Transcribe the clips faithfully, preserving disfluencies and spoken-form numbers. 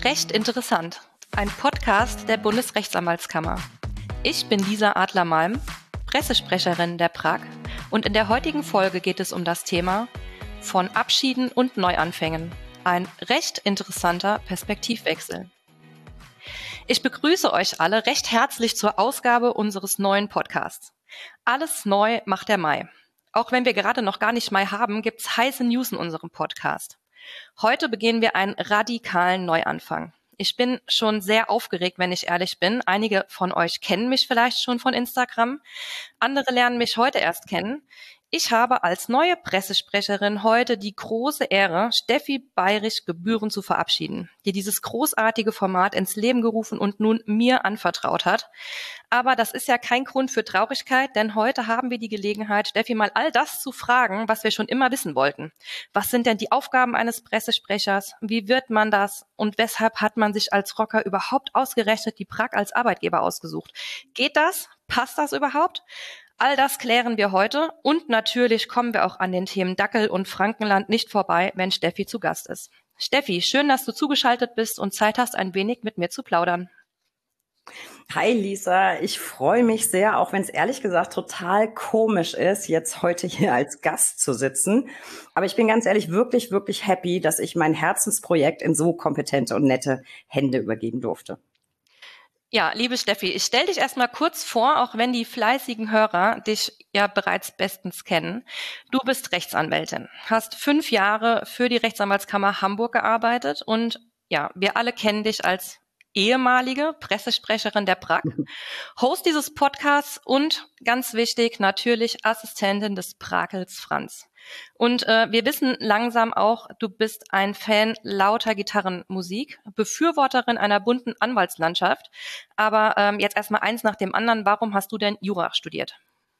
Recht interessant. Ein Podcast der Bundesrechtsanwaltskammer. Ich bin Lisa Adler-Malm, Pressesprecherin der P R A G, und in der heutigen Folge geht es um das Thema von Abschieden und Neuanfängen. Ein recht interessanter Perspektivwechsel. Ich begrüße euch alle recht herzlich zur Ausgabe unseres neuen Podcasts. Alles neu macht der Mai. Auch wenn wir gerade noch gar nicht Mai haben, gibt's heiße News in unserem Podcast. Heute begehen wir einen radikalen Neuanfang. Ich bin schon sehr aufgeregt, wenn ich ehrlich bin. Einige von euch kennen mich vielleicht schon von Instagram. Andere lernen mich heute erst kennen. Ich habe als neue Pressesprecherin heute die große Ehre, Steffi Bayrich gebührend zu verabschieden, die dieses großartige Format ins Leben gerufen und nun mir anvertraut hat. Aber das ist ja kein Grund für Traurigkeit, denn heute haben wir die Gelegenheit, Steffi mal all das zu fragen, was wir schon immer wissen wollten. Was sind denn die Aufgaben eines Pressesprechers? Wie wird man das? Und weshalb hat man sich als Rocker überhaupt ausgerechnet die P R A G als Arbeitgeber ausgesucht? Geht das? Passt das überhaupt? All das klären wir heute und natürlich kommen wir auch an den Themen Dackel und Frankenland nicht vorbei, wenn Steffi zu Gast ist. Steffi, schön, dass du zugeschaltet bist und Zeit hast, ein wenig mit mir zu plaudern. Hi Lisa, ich freue mich sehr, auch wenn es ehrlich gesagt total komisch ist, jetzt heute hier als Gast zu sitzen. Aber ich bin ganz ehrlich wirklich, wirklich happy, dass ich mein Herzensprojekt in so kompetente und nette Hände übergeben durfte. Ja, liebe Steffi, ich stelle dich erstmal kurz vor, auch wenn die fleißigen Hörer dich ja bereits bestens kennen. Du bist Rechtsanwältin, hast fünf Jahre für die Rechtsanwaltskammer Hamburg gearbeitet und ja, wir alle kennen dich als ehemalige Pressesprecherin der P R A G, Host dieses Podcasts und ganz wichtig natürlich Assistentin des Prakels Franz. Und äh, wir wissen langsam auch, du bist ein Fan lauter Gitarrenmusik, Befürworterin einer bunten Anwaltslandschaft. Aber ähm, jetzt erstmal eins nach dem anderen. Warum hast du denn Jura studiert?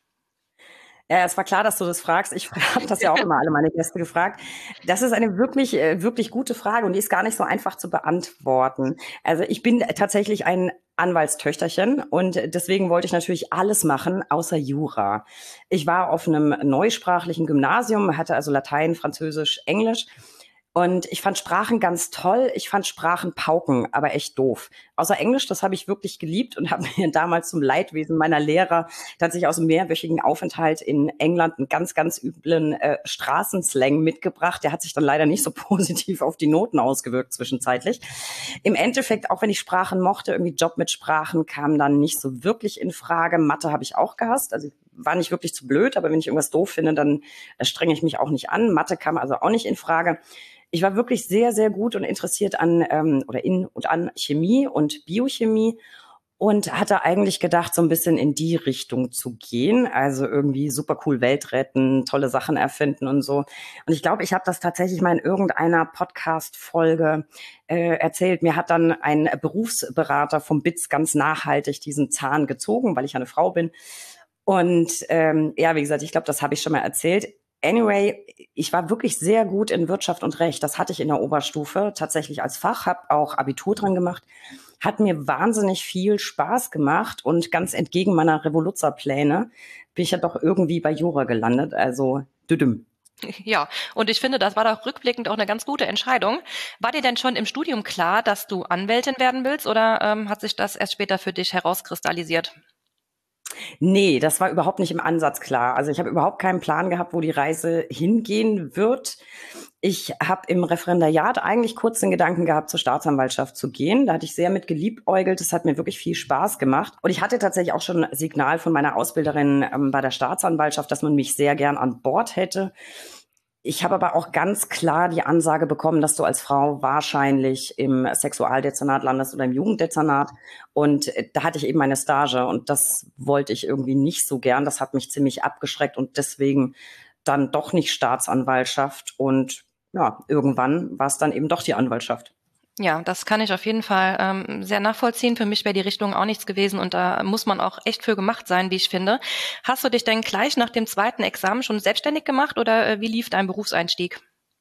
Ja, es war klar, dass du das fragst. Ich habe das ja auch immer alle meine Gäste gefragt. Das ist eine wirklich, wirklich gute Frage und die ist gar nicht so einfach zu beantworten. Also ich bin tatsächlich ein Anwaltstöchterchen und deswegen wollte ich natürlich alles machen, außer Jura. Ich war auf einem neusprachlichen Gymnasium, hatte also Latein, Französisch, Englisch. Und ich fand Sprachen ganz toll. Ich fand Sprachen pauken, aber echt doof. Außer Englisch, das habe ich wirklich geliebt und habe mir damals zum Leidwesen meiner Lehrer tatsächlich aus einem mehrwöchigen Aufenthalt in England einen ganz, ganz üblen äh, Straßenslang mitgebracht. Der hat sich dann leider nicht so positiv auf die Noten ausgewirkt zwischenzeitlich. Im Endeffekt, auch wenn ich Sprachen mochte, irgendwie Job mit Sprachen kam dann nicht so wirklich in Frage. Mathe habe ich auch gehasst. Also war nicht wirklich zu blöd, aber wenn ich irgendwas doof finde, dann äh, strenge ich mich auch nicht an. Mathe kam also auch nicht in Frage. Ich war wirklich sehr, sehr gut und interessiert an ähm, oder in und an Chemie und Biochemie und hatte eigentlich gedacht, so ein bisschen in die Richtung zu gehen. Also irgendwie super cool Welt retten, tolle Sachen erfinden und so. Und ich glaube, ich habe das tatsächlich mal in irgendeiner Podcast-Folge äh, erzählt. Mir hat dann ein Berufsberater vom B I Z ganz nachhaltig diesen Zahn gezogen, weil ich eine Frau bin. Und ähm, ja, wie gesagt, ich glaube, das habe ich schon mal erzählt. Anyway, ich war wirklich sehr gut in Wirtschaft und Recht. Das hatte ich in der Oberstufe tatsächlich als Fach, habe auch Abitur dran gemacht. Hat mir wahnsinnig viel Spaß gemacht und ganz entgegen meiner Revoluzerpläne bin ich ja doch irgendwie bei Jura gelandet. Also düdüm. Ja, und ich finde, das war doch rückblickend auch eine ganz gute Entscheidung. War dir denn schon im Studium klar, dass du Anwältin werden willst oder ähm, hat sich das erst später für dich herauskristallisiert? Nee, das war überhaupt nicht im Ansatz klar. Also ich habe überhaupt keinen Plan gehabt, wo die Reise hingehen wird. Ich habe im Referendariat eigentlich kurz den Gedanken gehabt, zur Staatsanwaltschaft zu gehen. Da hatte ich sehr mit geliebäugelt. Das hat mir wirklich viel Spaß gemacht. Und ich hatte tatsächlich auch schon ein Signal von meiner Ausbilderin ähm, bei der Staatsanwaltschaft, dass man mich sehr gern an Bord hätte. Ich habe aber auch ganz klar die Ansage bekommen, dass du als Frau wahrscheinlich im Sexualdezernat landest oder im Jugenddezernat. Und da hatte ich eben meine Stage und das wollte ich irgendwie nicht so gern. Das hat mich ziemlich abgeschreckt und deswegen dann doch nicht Staatsanwaltschaft. Und ja, irgendwann war es dann eben doch die Anwaltschaft. Ja, das kann ich auf jeden Fall ähm, sehr nachvollziehen. Für mich wäre die Richtung auch nichts gewesen und da muss man auch echt für gemacht sein, wie ich finde. Hast du dich denn gleich nach dem zweiten Examen schon selbstständig gemacht oder äh, wie lief dein Berufseinstieg?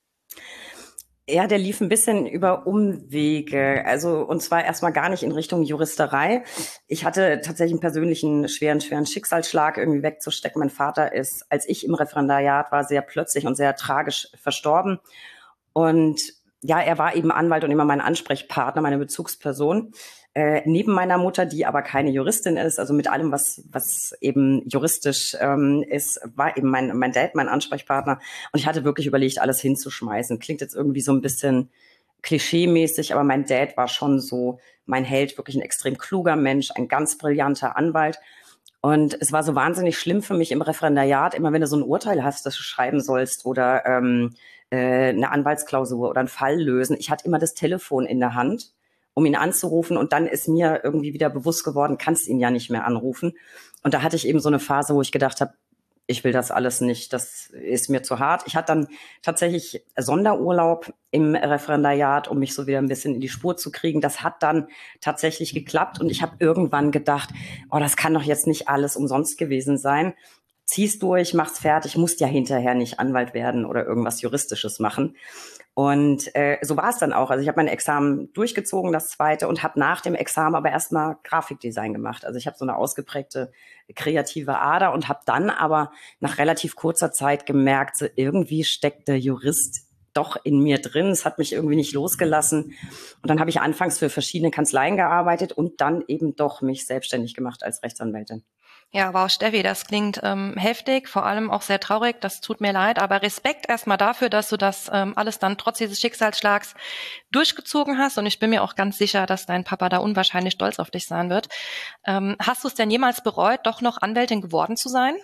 Ja, der lief ein bisschen über Umwege. Also, und zwar erstmal gar nicht in Richtung Juristerei. Ich hatte tatsächlich einen persönlichen schweren, schweren Schicksalsschlag irgendwie wegzustecken. Mein Vater ist, als ich im Referendariat war, sehr plötzlich und sehr tragisch verstorben. Und ja, er war eben Anwalt und immer mein Ansprechpartner, meine Bezugsperson. Äh, neben meiner Mutter, die aber keine Juristin ist, also mit allem, was was eben juristisch ähm, ist, war eben mein mein Dad mein Ansprechpartner. Und ich hatte wirklich überlegt, alles hinzuschmeißen. Klingt jetzt irgendwie so ein bisschen klischee-mäßig, aber mein Dad war schon so mein Held, wirklich ein extrem kluger Mensch, ein ganz brillanter Anwalt. Und es war so wahnsinnig schlimm für mich im Referendariat, immer wenn du so ein Urteil hast, das du schreiben sollst oder ähm, äh, eine Anwaltsklausur oder einen Fall lösen. Ich hatte immer das Telefon in der Hand, um ihn anzurufen. Und dann ist mir irgendwie wieder bewusst geworden, kannst ihn ja nicht mehr anrufen. Und da hatte ich eben so eine Phase, wo ich gedacht habe, ich will das alles nicht, das ist mir zu hart. Ich hatte dann tatsächlich Sonderurlaub im Referendariat, um mich so wieder ein bisschen in die Spur zu kriegen. Das hat dann tatsächlich geklappt und ich habe irgendwann gedacht, oh, das kann doch jetzt nicht alles umsonst gewesen sein. Zieh's durch, mach's fertig, musst ja hinterher nicht Anwalt werden oder irgendwas Juristisches machen. Und äh, so war es dann auch. Also ich habe mein Examen durchgezogen, das zweite, und habe nach dem Examen aber erstmal Grafikdesign gemacht. Also ich habe so eine ausgeprägte kreative Ader und habe dann aber nach relativ kurzer Zeit gemerkt, so irgendwie steckt der Jurist doch in mir drin. Es hat mich irgendwie nicht losgelassen. Und dann habe ich anfangs für verschiedene Kanzleien gearbeitet und dann eben doch mich selbstständig gemacht als Rechtsanwältin. Ja, wow, Steffi, das klingt ähm, heftig, vor allem auch sehr traurig. Das tut mir leid, aber Respekt erstmal dafür, dass du das ähm, alles dann trotz dieses Schicksalsschlags durchgezogen hast. Und ich bin mir auch ganz sicher, dass dein Papa da unwahrscheinlich stolz auf dich sein wird. Ähm, hast du es denn jemals bereut, doch noch Anwältin geworden zu sein?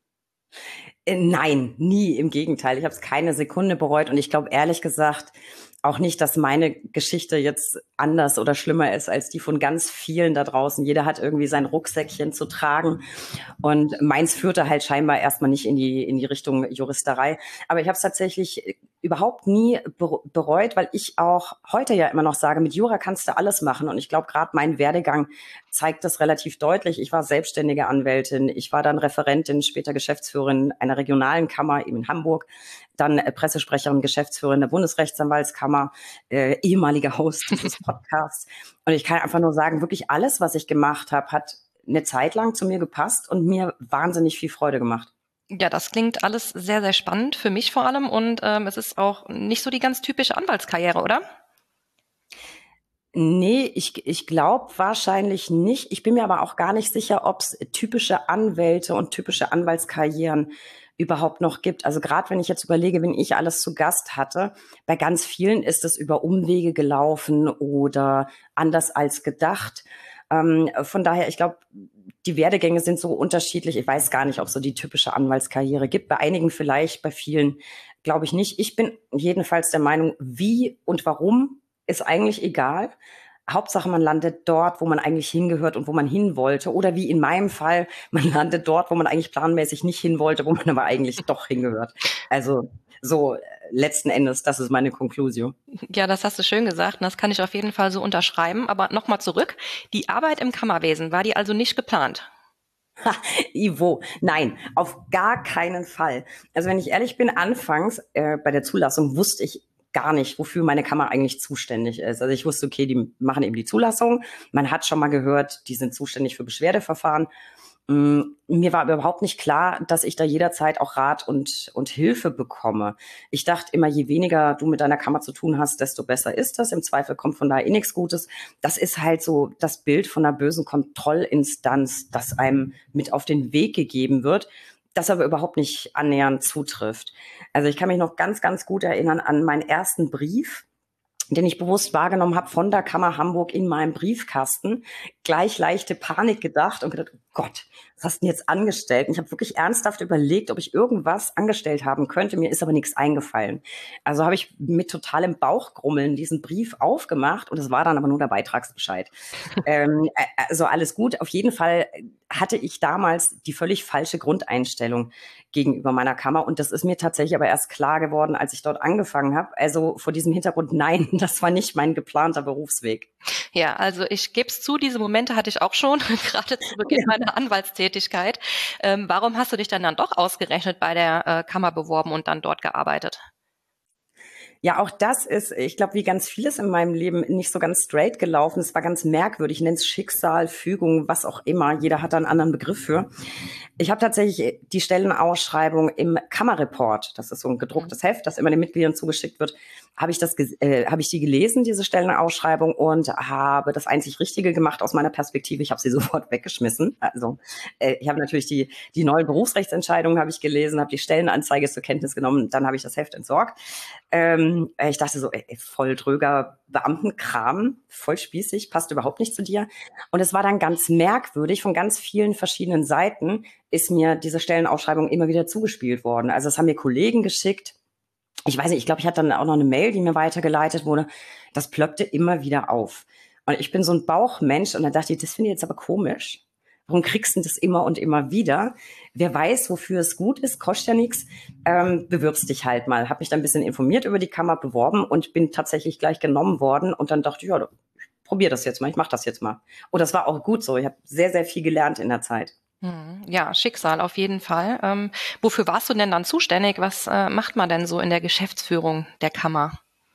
Äh, Nein, nie. Im Gegenteil. Ich habe es keine Sekunde bereut. Und ich glaube ehrlich gesagt auch nicht, dass meine Geschichte jetzt anders oder schlimmer ist als die von ganz vielen da draußen. Jeder hat irgendwie sein Rucksäckchen zu tragen. Und meins führte halt scheinbar erstmal nicht in die, in die Richtung Juristerei. Aber ich habe es tatsächlich überhaupt nie bereut, weil ich auch heute ja immer noch sage, mit Jura kannst du alles machen. Und ich glaube, gerade mein Werdegang zeigt das relativ deutlich. Ich war selbstständige Anwältin, ich war dann Referentin, später Geschäftsführerin einer regionalen Kammer eben in Hamburg, dann äh, Pressesprecherin, Geschäftsführerin der Bundesrechtsanwaltskammer, äh, ehemaliger Host dieses Podcasts. Und ich kann einfach nur sagen, wirklich alles, was ich gemacht habe, hat eine Zeit lang zu mir gepasst und mir wahnsinnig viel Freude gemacht. Ja, das klingt alles sehr, sehr spannend für mich vor allem und ähm, es ist auch nicht so die ganz typische Anwaltskarriere, oder? Nee, ich, ich glaube wahrscheinlich nicht. Ich bin mir aber auch gar nicht sicher, ob es typische Anwälte und typische Anwaltskarrieren überhaupt noch gibt. Also gerade wenn ich jetzt überlege, wenn ich alles zu Gast hatte, bei ganz vielen ist es über Umwege gelaufen oder anders als gedacht. Ähm, von daher, ich glaube, die Werdegänge sind so unterschiedlich. Ich weiß gar nicht, ob es so die typische Anwaltskarriere gibt. Bei einigen vielleicht, bei vielen glaube ich nicht. Ich bin jedenfalls der Meinung, wie und warum ist eigentlich egal. Hauptsache, man landet dort, wo man eigentlich hingehört und wo man hin wollte. Oder wie in meinem Fall, man landet dort, wo man eigentlich planmäßig nicht hin wollte, wo man aber eigentlich doch hingehört. Also so letzten Endes, das ist meine Konklusion. Ja, das hast du schön gesagt und das kann ich auf jeden Fall so unterschreiben. Aber nochmal zurück, die Arbeit im Kammerwesen, war die also nicht geplant? Ha, Ivo, nein, auf gar keinen Fall. Also wenn ich ehrlich bin, anfangs äh, bei der Zulassung wusste ich gar nicht, wofür meine Kammer eigentlich zuständig ist. Also ich wusste, okay, die machen eben die Zulassung. Man hat schon mal gehört, die sind zuständig für Beschwerdeverfahren. Mm, Mir war aber überhaupt nicht klar, dass ich da jederzeit auch Rat und, und Hilfe bekomme. Ich dachte immer, je weniger du mit deiner Kammer zu tun hast, desto besser ist das. Im Zweifel kommt von daher eh nichts Gutes. Das ist halt so das Bild von einer bösen Kontrollinstanz, das einem mit auf den Weg gegeben wird, das aber überhaupt nicht annähernd zutrifft. Also ich kann mich noch ganz, ganz gut erinnern an meinen ersten Brief, den ich bewusst wahrgenommen habe von der Kammer Hamburg in meinem Briefkasten. Gleich leichte Panik gedacht und gedacht, oh Gott, was hast du denn jetzt angestellt? Und ich habe wirklich ernsthaft überlegt, ob ich irgendwas angestellt haben könnte. Mir ist aber nichts eingefallen. Also habe ich mit totalem Bauchgrummeln diesen Brief aufgemacht und es war dann aber nur der Beitragsbescheid. ähm, also alles gut. Auf jeden Fall hatte ich damals die völlig falsche Grundeinstellung gegenüber meiner Kammer. Und das ist mir tatsächlich aber erst klar geworden, als ich dort angefangen habe. Also vor diesem Hintergrund, nein, das war nicht mein geplanter Berufsweg. Ja, also ich gebe es zu, diese Momente hatte ich auch schon, gerade zu Beginn meiner Anwaltstätigkeit. Ähm, warum hast du dich dann dann doch ausgerechnet bei der äh, Kammer beworben und dann dort gearbeitet? Ja, auch das ist, ich glaube, wie ganz vieles in meinem Leben nicht so ganz straight gelaufen. Es war ganz merkwürdig. Ich nenne es Schicksal, Fügung, was auch immer. Jeder hat da einen anderen Begriff für. Ich habe tatsächlich die Stellenausschreibung im Kammerreport, das ist so ein gedrucktes Heft, das immer den Mitgliedern zugeschickt wird, habe ich das, äh, habe ich die gelesen, diese Stellenausschreibung, und habe das einzig Richtige gemacht aus meiner Perspektive. Ich habe sie sofort weggeschmissen. Also äh, ich habe natürlich die, die neuen Berufsrechtsentscheidungen habe ich gelesen, habe die Stellenanzeige zur Kenntnis genommen, dann habe ich das Heft entsorgt. Ähm, ich dachte so, ey, voll dröger Beamtenkram, voll spießig, passt überhaupt nicht zu dir. Und es war dann ganz merkwürdig, von ganz vielen verschiedenen Seiten ist mir diese Stellenausschreibung immer wieder zugespielt worden. Also es haben mir Kollegen geschickt. Ich weiß nicht, ich glaube, ich hatte dann auch noch eine Mail, die mir weitergeleitet wurde. Das ploppte immer wieder auf. Und ich bin so ein Bauchmensch und da dachte ich, das finde ich jetzt aber komisch. Warum kriegst du das immer und immer wieder? Wer weiß, wofür es gut ist, kostet ja nichts. Ähm, bewirbst dich halt mal. Habe mich dann ein bisschen informiert über die Kammer, beworben und bin tatsächlich gleich genommen worden. Und dann dachte ich, ja, probier das jetzt mal, ich mache das jetzt mal. Und das war auch gut so. Ich habe sehr, sehr viel gelernt in der Zeit. Ja, Schicksal auf jeden Fall. Ähm, wofür warst du denn dann zuständig? Was äh, macht man denn so in der Geschäftsführung der Kammer?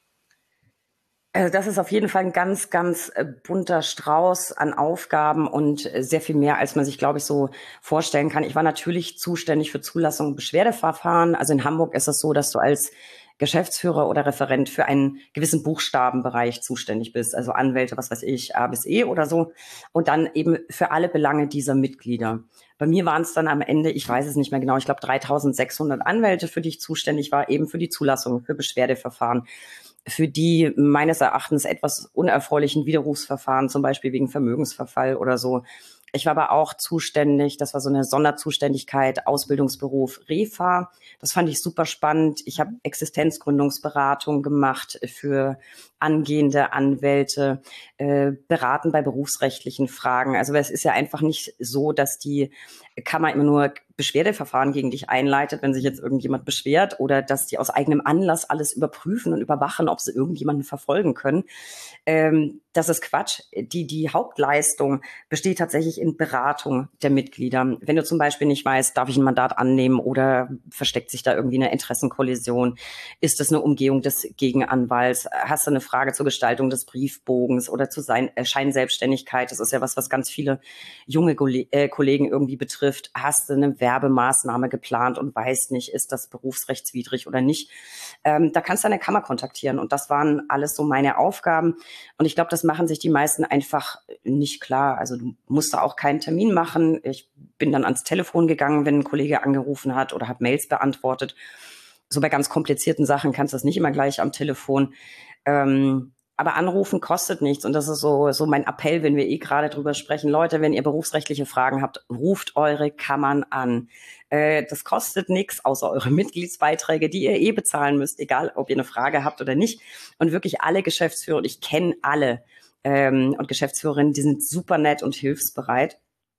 Also das ist auf jeden Fall ein ganz, ganz äh, bunter Strauß an Aufgaben und äh, sehr viel mehr, als man sich, glaube ich, so vorstellen kann. Ich war natürlich zuständig für Zulassung und Beschwerdeverfahren. Also in Hamburg ist es so, dass du als Geschäftsführer oder Referent für einen gewissen Buchstabenbereich zuständig bist. Also Anwälte, was weiß ich, A bis E oder so. Und dann eben für alle Belange dieser Mitglieder. Bei mir waren es dann am Ende, ich weiß es nicht mehr genau, ich glaube dreitausendsechshundert Anwälte, für die ich zuständig war, eben für die Zulassung, für Beschwerdeverfahren, für die meines Erachtens etwas unerfreulichen Widerrufsverfahren, zum Beispiel wegen Vermögensverfall oder so. Ich war aber auch zuständig, das war so eine Sonderzuständigkeit, Ausbildungsberuf Refa. Das fand ich super spannend. Ich habe Existenzgründungsberatung gemacht für angehende Anwälte, äh, beraten bei berufsrechtlichen Fragen. Also es ist ja einfach nicht so, dass die Kammer immer nur Beschwerdeverfahren gegen dich einleitet, wenn sich jetzt irgendjemand beschwert, oder dass die aus eigenem Anlass alles überprüfen und überwachen, ob sie irgendjemanden verfolgen können. Ähm, das ist Quatsch. Die, die Hauptleistung besteht tatsächlich in Beratung der Mitglieder. Wenn du zum Beispiel nicht weißt, darf ich ein Mandat annehmen oder versteckt sich da irgendwie eine Interessenkollision? Ist das eine Umgehung des Gegenanwalts? Hast du eine Frage zur Gestaltung des Briefbogens oder zu sein, äh, Scheinselbstständigkeit? Das ist ja was, was ganz viele junge Gole- äh, Kollegen irgendwie betrifft. Hast du eine Werbemaßnahme geplant und weißt nicht, ist das berufsrechtswidrig oder nicht? Ähm, da kannst du eine Kammer kontaktieren. Und das waren alles so meine Aufgaben. Und ich glaube, das machen sich die meisten einfach nicht klar. Also du musst da auch keinen Termin machen. Ich bin dann ans Telefon gegangen, wenn ein Kollege angerufen hat, oder habe Mails beantwortet. So bei ganz komplizierten Sachen kannst du das nicht immer gleich am Telefon. Ähm, aber anrufen kostet nichts. Und das ist so, so mein Appell, wenn wir eh gerade drüber sprechen. Leute, wenn ihr berufsrechtliche Fragen habt, ruft eure Kammern an. Äh, das kostet nichts, außer eure Mitgliedsbeiträge, die ihr eh bezahlen müsst, egal ob ihr eine Frage habt oder nicht. Und wirklich alle Geschäftsführer, und ich kenne alle ähm, und Geschäftsführerinnen, die sind super nett und hilfsbereit.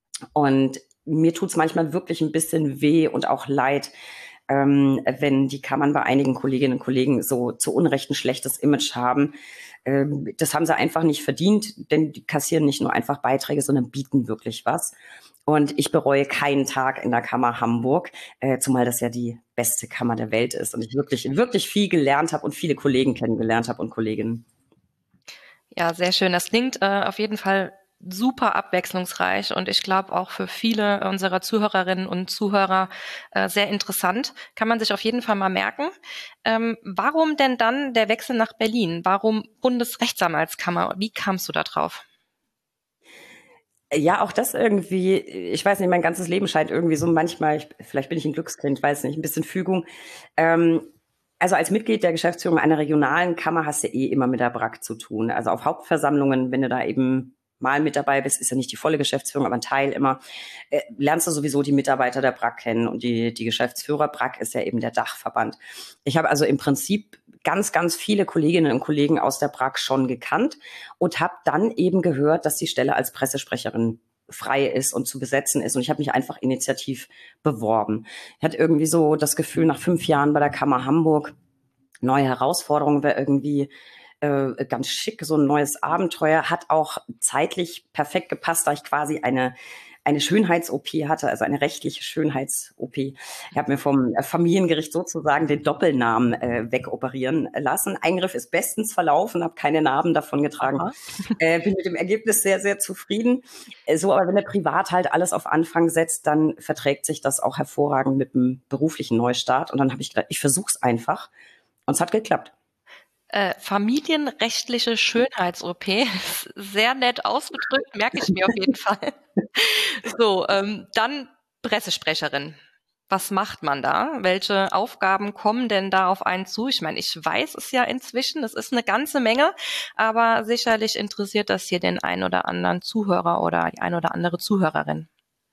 Und mir tut's manchmal wirklich ein bisschen weh und auch leid, ähm, wenn die Kammern bei einigen Kolleginnen und Kollegen so zu Unrecht ein schlechtes Image haben. Ähm, das haben sie einfach nicht verdient, denn die kassieren nicht nur einfach Beiträge, sondern bieten wirklich was. Und ich bereue keinen Tag in der Kammer Hamburg, äh, zumal das ja die beste Kammer der Welt ist und ich wirklich, wirklich viel gelernt habe und viele Kollegen kennengelernt habe und Kolleginnen. Ja, sehr schön. Das klingt äh, auf jeden Fall super abwechslungsreich und ich glaube auch für viele unserer Zuhörerinnen und Zuhörer äh, sehr interessant. Kann man sich auf jeden Fall mal merken. Ähm, warum denn dann der Wechsel nach Berlin? Warum Bundesrechtsanwaltskammer? Wie kamst du da drauf? Ja, auch das irgendwie, ich weiß nicht, mein ganzes Leben scheint irgendwie so manchmal, ich, vielleicht bin ich ein Glückskind, weiß nicht, ein bisschen Fügung. Ähm, also als Mitglied der Geschäftsführung einer regionalen Kammer hast du eh immer mit der B R A K zu tun. Also auf Hauptversammlungen, wenn du da eben mal mit dabei bist, ist ja nicht die volle Geschäftsführung, aber ein Teil immer, äh, lernst du sowieso die Mitarbeiter der B R A K kennen und die, die Geschäftsführer. B R A K ist ja eben der Dachverband. Ich habe also im Prinzip ganz, ganz viele Kolleginnen und Kollegen aus der B R A K schon gekannt und habe dann eben gehört, dass die Stelle als Pressesprecherin frei ist und zu besetzen ist. Und ich habe mich einfach initiativ beworben. Ich hatte irgendwie so das Gefühl, nach fünf Jahren bei der Kammer Hamburg, neue Herausforderungen wäre irgendwie äh, ganz schick, so ein neues Abenteuer. Hat auch zeitlich perfekt gepasst, da ich quasi eine eine Schönheits-O P hatte, also eine rechtliche Schönheits-O P. Ich habe mir vom Familiengericht sozusagen den Doppelnamen äh, wegoperieren lassen. Eingriff ist bestens verlaufen, habe keine Narben davon getragen. Äh, bin mit dem Ergebnis sehr, sehr zufrieden. Äh, so, aber wenn der Privat halt alles auf Anfang setzt, dann verträgt sich das auch hervorragend mit dem beruflichen Neustart. Und dann habe ich gedacht, ich versuche es einfach. Und es hat geklappt. Äh, familienrechtliche Schönheits-O P. Sehr nett ausgedrückt, merke ich mir auf jeden Fall. So, ähm, dann Pressesprecherin. Was macht man da? Welche Aufgaben kommen denn da auf einen zu? Ich meine, ich weiß es ja inzwischen, es ist eine ganze Menge, aber sicherlich interessiert das hier den einen oder anderen Zuhörer oder die eine oder andere Zuhörerin.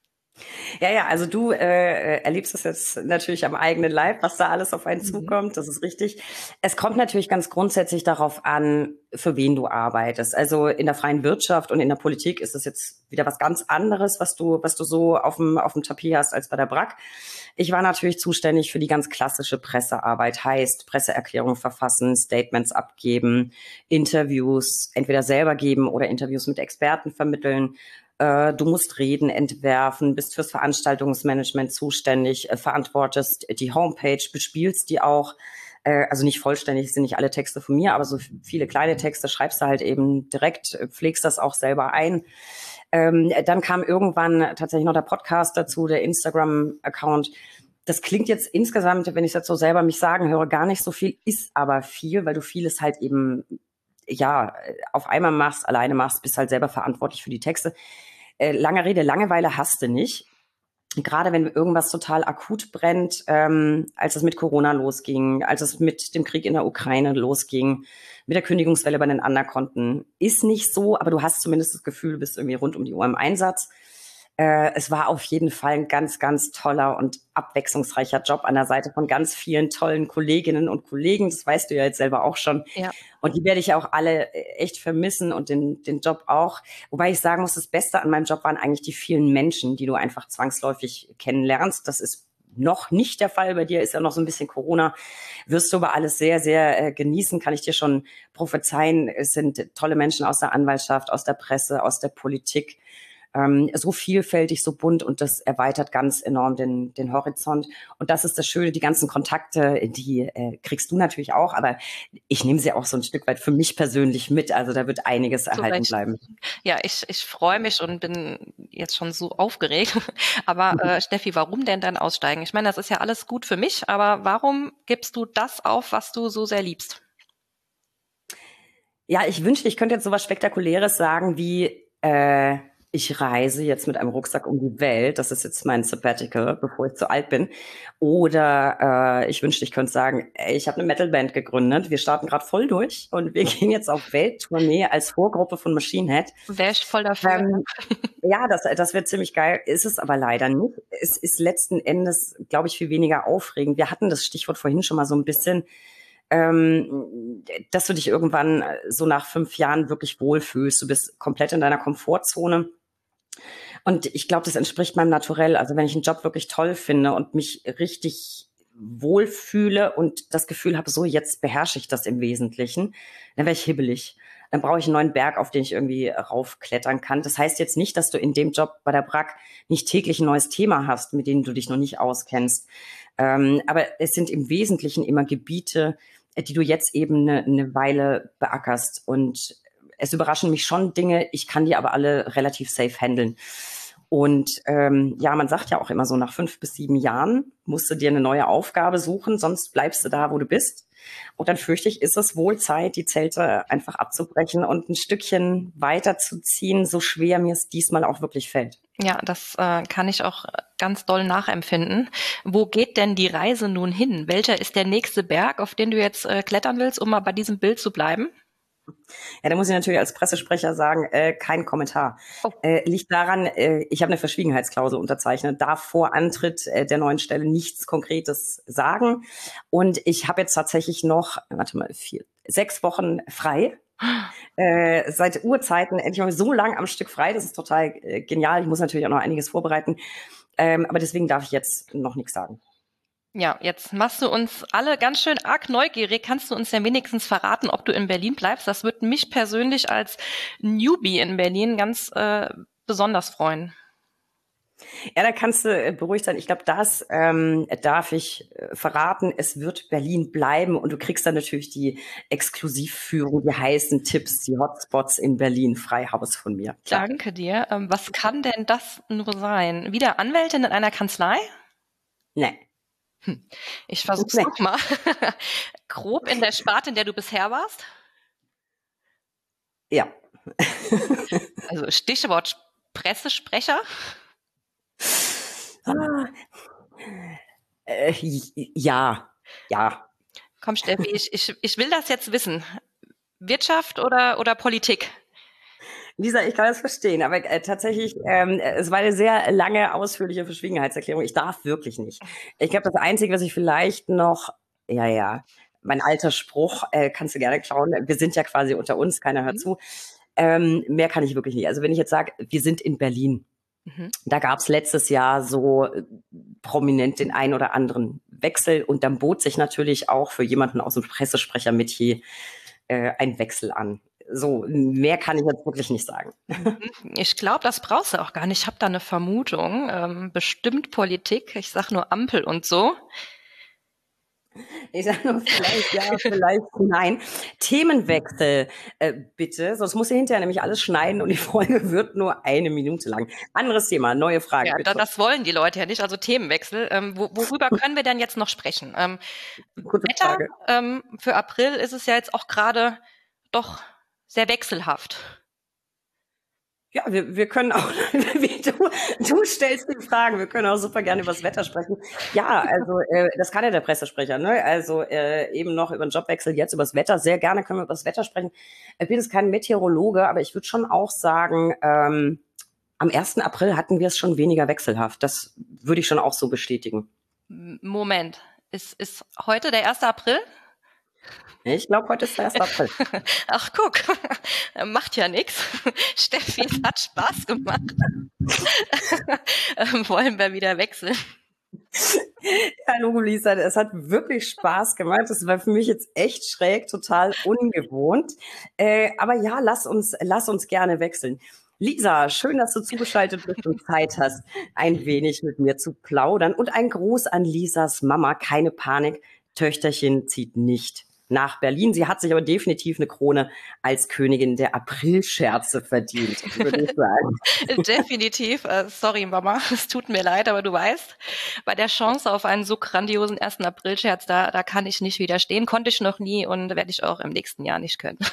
Ja, ja, also du äh, erlebst es jetzt natürlich am eigenen Leib, was da alles auf einen Mhm. zukommt, das ist richtig. Es kommt natürlich ganz grundsätzlich darauf an, für wen du arbeitest. Also in der freien Wirtschaft und in der Politik ist es jetzt wieder was ganz anderes, was du, was du so auf dem, auf dem Tapet hast als bei der B R A C. Ich war natürlich zuständig für die ganz klassische Pressearbeit, heißt Presseerklärungen verfassen, Statements abgeben, Interviews entweder selber geben oder Interviews mit Experten vermitteln. Du musst Reden entwerfen, bist fürs Veranstaltungsmanagement zuständig, verantwortest die Homepage, bespielst die auch. Also nicht vollständig, sind nicht alle Texte von mir, aber so viele kleine Texte schreibst du halt eben direkt, pflegst das auch selber ein. Dann kam irgendwann tatsächlich noch der Podcast dazu, der Instagram-Account. Das klingt jetzt insgesamt, wenn ich es jetzt so selber mich sagen höre, gar nicht so viel, ist aber viel, weil du vieles halt eben ja, auf einmal machst, alleine machst, bist halt selber verantwortlich für die Texte. Äh, lange Rede, Langeweile hast du nicht. Gerade wenn irgendwas total akut brennt, ähm, als es mit Corona losging, als es mit dem Krieg in der Ukraine losging, mit der Kündigungswelle bei den Anderkonten, ist nicht so, aber du hast zumindest das Gefühl, du bist irgendwie rund um die Uhr im Einsatz. Äh, es war auf jeden Fall ein ganz, ganz toller und abwechslungsreicher Job an der Seite von ganz vielen tollen Kolleginnen und Kollegen. Das weißt du ja jetzt selber auch schon. Ja. Und die werde ich auch alle echt vermissen und den, den Job auch. Wobei ich sagen muss, das Beste an meinem Job waren eigentlich die vielen Menschen, die du einfach zwangsläufig kennenlernst. Das ist noch nicht der Fall. Bei dir ist ja noch so ein bisschen Corona. Wirst du aber alles sehr, sehr äh, genießen, kann ich dir schon prophezeien. Es sind tolle Menschen aus der Anwaltschaft, aus der Presse, aus der Politik. Ähm, so vielfältig, so bunt und das erweitert ganz enorm den, den Horizont. Und das ist das Schöne, die ganzen Kontakte, die äh, kriegst du natürlich auch, aber ich nehme sie auch so ein Stück weit für mich persönlich mit. Also da wird einiges erhalten Recht. bleiben. Ja, ich, ich freue mich und bin jetzt schon so aufgeregt. Aber äh, Steffi, warum denn dann aussteigen? Ich meine, das ist ja alles gut für mich, aber warum gibst du das auf, was du so sehr liebst? Ja, ich wünschte, ich könnte jetzt so was Spektakuläres sagen wie äh, ich reise jetzt mit einem Rucksack um die Welt. Das ist jetzt mein Sabbatical, bevor ich zu alt bin. Oder äh, ich wünschte, ich könnte sagen, ey, ich habe eine Metalband gegründet. Wir starten gerade voll durch und wir gehen jetzt auf Welttournee als Vorgruppe von Machine Head. Wäre ich voll dafür. Ähm, ja, das, das wird ziemlich geil. Ist es aber leider nicht. Es ist letzten Endes, glaube ich, viel weniger aufregend. Wir hatten das Stichwort vorhin schon mal so ein bisschen. Ähm, dass du dich irgendwann so nach fünf Jahren wirklich wohlfühlst. Du bist komplett in deiner Komfortzone. Und ich glaube, das entspricht meinem Naturell. Also wenn ich einen Job wirklich toll finde und mich richtig wohlfühle und das Gefühl habe, so jetzt beherrsche ich das im Wesentlichen, dann wäre ich hibbelig. Dann brauche ich einen neuen Berg, auf den ich irgendwie raufklettern kann. Das heißt jetzt nicht, dass du in dem Job bei der B R A C nicht täglich ein neues Thema hast, mit dem du dich noch nicht auskennst. Ähm, aber es sind im Wesentlichen immer Gebiete, die du jetzt eben eine, eine Weile beackerst. Und es überraschen mich schon Dinge, ich kann die aber alle relativ safe handeln. Und ähm, ja, man sagt ja auch immer so, nach fünf bis sieben Jahren musst du dir eine neue Aufgabe suchen, sonst bleibst du da, wo du bist. Und dann fürchte ich, ist es wohl Zeit, die Zelte einfach abzubrechen und ein Stückchen weiterzuziehen, so schwer mir es diesmal auch wirklich fällt. Ja, das äh, kann ich auch ganz doll nachempfinden. Wo geht denn die Reise nun hin? Welcher ist der nächste Berg, auf den du jetzt äh, klettern willst, um mal bei diesem Bild zu bleiben? Ja, da muss ich natürlich als Pressesprecher sagen, äh, kein Kommentar. Oh. Äh, liegt daran, äh, ich habe eine Verschwiegenheitsklausel unterzeichnet, darf vor Antritt äh, der neuen Stelle nichts Konkretes sagen. Und ich habe jetzt tatsächlich noch, warte mal, vier, sechs Wochen frei. Äh, seit Urzeiten endlich mal so lang am Stück frei. Das ist total äh, genial. Ich muss natürlich auch noch einiges vorbereiten. Ähm, aber deswegen darf ich jetzt noch nichts sagen. Ja, jetzt machst du uns alle ganz schön arg neugierig. Kannst du uns ja wenigstens verraten, ob du in Berlin bleibst? Das würde mich persönlich als Newbie in Berlin ganz äh, besonders freuen. Ja, da kannst du beruhigt sein. Ich glaube, das ähm, darf ich äh, verraten. Es wird Berlin bleiben und du kriegst dann natürlich die Exklusivführung, die heißen Tipps, die Hotspots in Berlin, Freihaus von mir. Klar. Danke dir. Ähm, was kann denn das nur sein? Wieder Anwältin in einer Kanzlei? Nee. Hm. Ich versuch's Nee. nochmal. Grob in der Sparte, in der du bisher warst? Ja. Also Stichwort Pressesprecher? Ah, äh, ja, ja. Komm, Steffi, ich, ich, ich will das jetzt wissen. Wirtschaft oder, oder Politik? Lisa, ich kann das verstehen, aber äh, tatsächlich, ähm, es war eine sehr lange, ausführliche Verschwiegenheitserklärung. Ich darf wirklich nicht. Ich glaube, das Einzige, was ich vielleicht noch, ja, ja, mein alter Spruch, äh, kannst du gerne klauen, wir sind ja quasi unter uns, keiner hört Mhm. zu. Ähm, mehr kann ich wirklich nicht. Also wenn ich jetzt sage, wir sind in Berlin, Mhm. da gab es letztes Jahr so äh, prominent den ein oder anderen Wechsel und dann bot sich natürlich auch für jemanden aus dem Pressesprechermetier äh, ein Wechsel an. So, mehr kann ich jetzt wirklich nicht sagen. Ich glaube, das brauchst du auch gar nicht. Ich habe da eine Vermutung. Ähm, bestimmt Politik. Ich sag nur Ampel und so. Ich sage nur vielleicht ja, vielleicht nein. Themenwechsel, äh, bitte, sonst muss ich hinterher nämlich alles schneiden und die Folge wird nur eine Minute lang. Anderes Thema, neue Frage, Ja, da, bitte. das wollen die Leute ja nicht. Also Themenwechsel. Ähm, wo, worüber können wir denn jetzt noch sprechen? Ähm, Gute Wetter Frage. ähm, für April ist es ja jetzt auch gerade doch sehr wechselhaft. Ja, wir, wir können auch, wie du, du stellst die Fragen, wir können auch super gerne über das Wetter sprechen. Ja, also äh, das kann ja der Pressesprecher, ne? Also äh, eben noch über den Jobwechsel, jetzt über das Wetter. Sehr gerne können wir über das Wetter sprechen. Ich bin jetzt kein Meteorologe, aber ich würde schon auch sagen, ähm, am ersten April hatten wir es schon weniger wechselhaft. Das würde ich schon auch so bestätigen. Moment, ist, ist heute der erste April? Ich glaube, heute ist der erste April. Ach, guck, macht ja nichts. Steffi, es hat Spaß gemacht. ähm, wollen wir wieder wechseln? Hallo Lisa, es hat wirklich Spaß gemacht. Das war für mich jetzt echt schräg, total ungewohnt. Äh, aber ja, lass uns, lass uns gerne wechseln. Lisa, schön, dass du zugeschaltet bist und Zeit hast, ein wenig mit mir zu plaudern. Und ein Gruß an Lisas Mama. Keine Panik, Töchterchen zieht nicht nach Berlin. Sie hat sich aber definitiv eine Krone als Königin der Aprilscherze verdient, würde ich sagen. Definitiv. Äh, sorry, Mama, es tut mir leid, aber du weißt, bei der Chance auf einen so grandiosen ersten Aprilscherz, da, da kann ich nicht widerstehen. Konnte ich noch nie und werde ich auch im nächsten Jahr nicht können.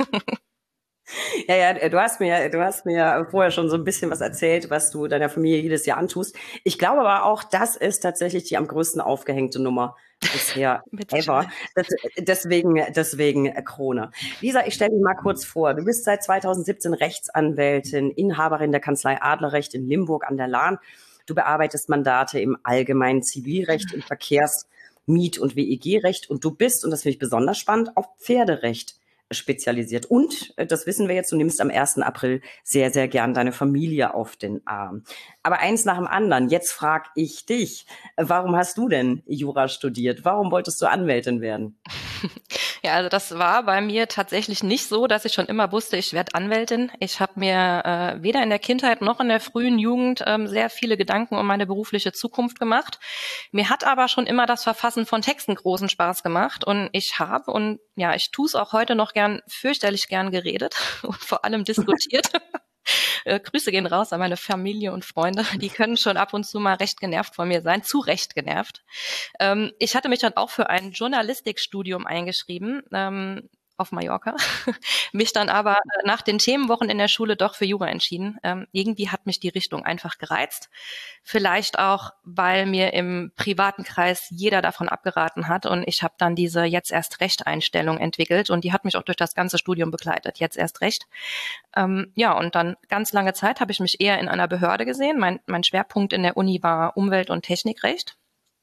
Ja, ja, du hast mir, du hast mir vorher schon so ein bisschen was erzählt, was du deiner Familie jedes Jahr antust. Ich glaube aber auch, das ist tatsächlich die am größten aufgehängte Nummer bisher Mit ever. Sicherheit. Das, deswegen, deswegen Krone. Lisa, ich stelle dich mal kurz vor. Du bist seit zweitausendsiebzehn Rechtsanwältin, Inhaberin der Kanzlei Adlerrecht in Limburg an der Lahn. Du bearbeitest Mandate im allgemeinen Zivilrecht, im Verkehrs-, Miet- und W E G-Recht und du bist, und das finde ich besonders spannend, auf Pferderecht spezialisiert. Und, äh, das wissen wir jetzt, du nimmst am ersten April sehr, sehr gern deine Familie auf den Arm. Aber eins nach dem anderen. Jetzt frage ich dich, warum hast du denn Jura studiert? Warum wolltest du Anwältin werden? Ja, also das war bei mir tatsächlich nicht so, dass ich schon immer wusste, ich werde Anwältin. Ich habe mir äh, weder in der Kindheit noch in der frühen Jugend ähm, sehr viele Gedanken um meine berufliche Zukunft gemacht. Mir hat aber schon immer das Verfassen von Texten großen Spaß gemacht und ich habe und ja, ich tue es auch heute noch gern, fürchterlich gern geredet und vor allem diskutiert. Äh, Grüße gehen raus an meine Familie und Freunde. Die können schon ab und zu mal recht genervt von mir sein, zu Recht genervt. Ähm, ich hatte mich dann auch für ein Journalistikstudium eingeschrieben, ähm, auf Mallorca, mich dann aber äh, nach den Themenwochen in der Schule doch für Jura entschieden. Ähm, irgendwie hat mich die Richtung einfach gereizt. Vielleicht auch, weil mir im privaten Kreis jeder davon abgeraten hat und ich habe dann diese jetzt erst Recht Einstellung entwickelt und die hat mich auch durch das ganze Studium begleitet, jetzt erst Recht. Ähm, ja, und dann ganz lange Zeit habe ich mich eher in einer Behörde gesehen. Mein, mein Schwerpunkt in der Uni war Umwelt- und Technikrecht.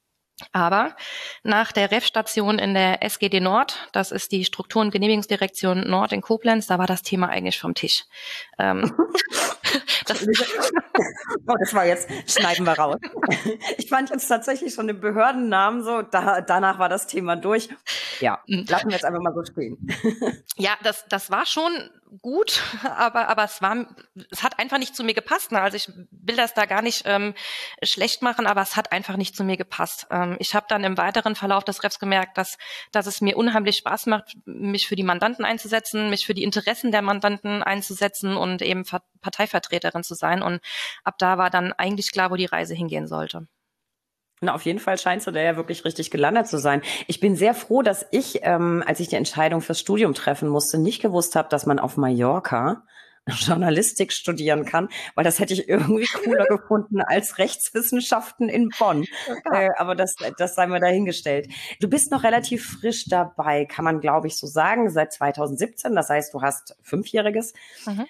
Aber nach der Ref-Station in der S G D Nord, das ist die Struktur- und Genehmigungsdirektion Nord in Koblenz, da war das Thema eigentlich vom Tisch. Ähm, das, Oh, das war jetzt, schneiden wir raus. Ich fand jetzt tatsächlich schon den Behördennamen so, da, danach war das Thema durch. Ja, lassen wir jetzt einfach mal so stehen. ja, das, das war schon gut, aber, aber es war, es hat einfach nicht zu mir gepasst. Ne? Also ich will das da gar nicht ähm, schlecht machen, aber es hat einfach nicht zu mir gepasst. Ähm, ich habe dann im weiteren Verlauf des Refs gemerkt, dass, dass es mir unheimlich Spaß macht, mich für die Mandanten einzusetzen, mich für die Interessen der Mandanten einzusetzen und eben Ver- Parteivertreterin zu sein. Und ab da war dann eigentlich klar, wo die Reise hingehen sollte. Na, auf jeden Fall scheinst du da ja wirklich richtig gelandet zu sein. Ich bin sehr froh, dass ich, ähm, als ich die Entscheidung fürs Studium treffen musste, nicht gewusst habe, dass man auf Mallorca Journalistik studieren kann, weil das hätte ich irgendwie cooler gefunden als Rechtswissenschaften in Bonn. Ja. Äh, aber das, das sei mal dahingestellt. Du bist noch relativ frisch dabei, kann man, glaube ich, so sagen, seit zweitausendsiebzehn. Das heißt, du hast Fünfjähriges. Mhm.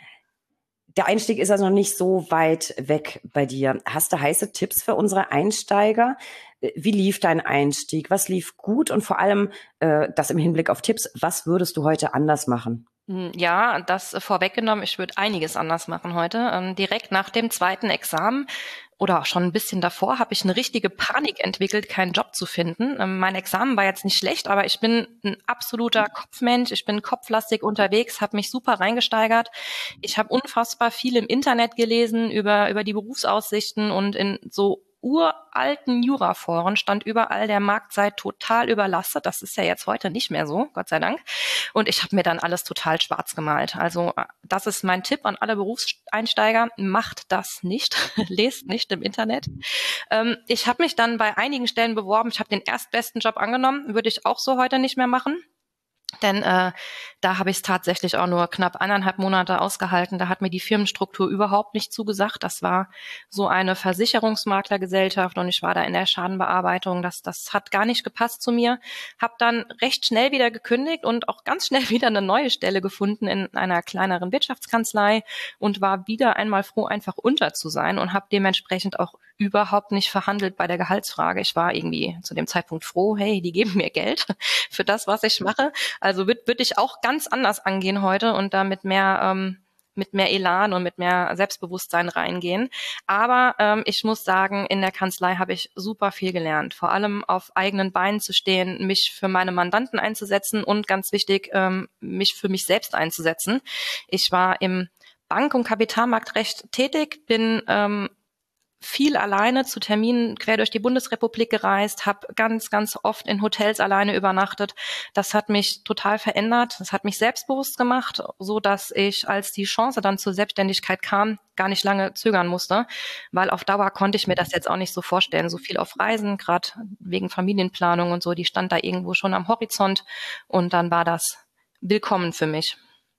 Der Einstieg ist also noch nicht so weit weg bei dir. Hast du heiße Tipps für unsere Einsteiger? Wie lief dein Einstieg? Was lief gut? Und vor allem, äh, das im Hinblick auf Tipps, was würdest du heute anders machen? Hm, Ja, das vorweggenommen, ich würde einiges anders machen heute. Ähm, direkt nach dem zweiten Examen oder auch schon ein bisschen davor habe ich eine richtige Panik entwickelt, keinen Job zu finden. Ähm, mein Examen war jetzt nicht schlecht, aber ich bin ein absoluter Kopfmensch. Ich bin kopflastig unterwegs, habe mich super reingesteigert. Ich habe unfassbar viel im Internet gelesen über, über die Berufsaussichten und in so uralten Juraforen stand überall, der Markt sei total überlastet. Das ist ja jetzt heute nicht mehr so, Gott sei Dank. Und ich habe mir dann alles total schwarz gemalt. Also das ist mein Tipp an alle Berufseinsteiger. Macht das nicht. Lest nicht im Internet. Ähm, ich habe mich dann bei einigen Stellen beworben. Ich habe den erstbesten Job angenommen. Würde ich auch so heute nicht mehr machen. Denn äh, da habe ich es tatsächlich auch nur knapp eineinhalb Monate ausgehalten. Da hat mir die Firmenstruktur überhaupt nicht zugesagt. Das war so eine Versicherungsmaklergesellschaft und ich war da in der Schadenbearbeitung. Das, das hat gar nicht gepasst zu mir. Habe dann recht schnell wieder gekündigt und auch ganz schnell wieder eine neue Stelle gefunden in einer kleineren Wirtschaftskanzlei und war wieder einmal froh, einfach unter zu sein und habe dementsprechend auch überhaupt nicht verhandelt bei der Gehaltsfrage. Ich war irgendwie zu dem Zeitpunkt froh, hey, die geben mir Geld für das, was ich mache. Also würde würd ich auch ganz anders angehen heute und da mit mehr, ähm, mit mehr Elan und mit mehr Selbstbewusstsein reingehen. Aber ähm, ich muss sagen, in der Kanzlei habe ich super viel gelernt. Vor allem auf eigenen Beinen zu stehen, mich für meine Mandanten einzusetzen und ganz wichtig, ähm, mich für mich selbst einzusetzen. Ich war im Bank- und Kapitalmarktrecht tätig, bin ähm, viel alleine zu Terminen quer durch die Bundesrepublik gereist, habe ganz, ganz oft in Hotels alleine übernachtet. Das hat mich total verändert. Das hat mich selbstbewusst gemacht, so dass ich, als die Chance dann zur Selbstständigkeit kam, gar nicht lange zögern musste, weil auf Dauer konnte ich mir das jetzt auch nicht so vorstellen. So viel auf Reisen, gerade wegen Familienplanung und so, die stand da irgendwo schon am Horizont und dann war das willkommen für mich.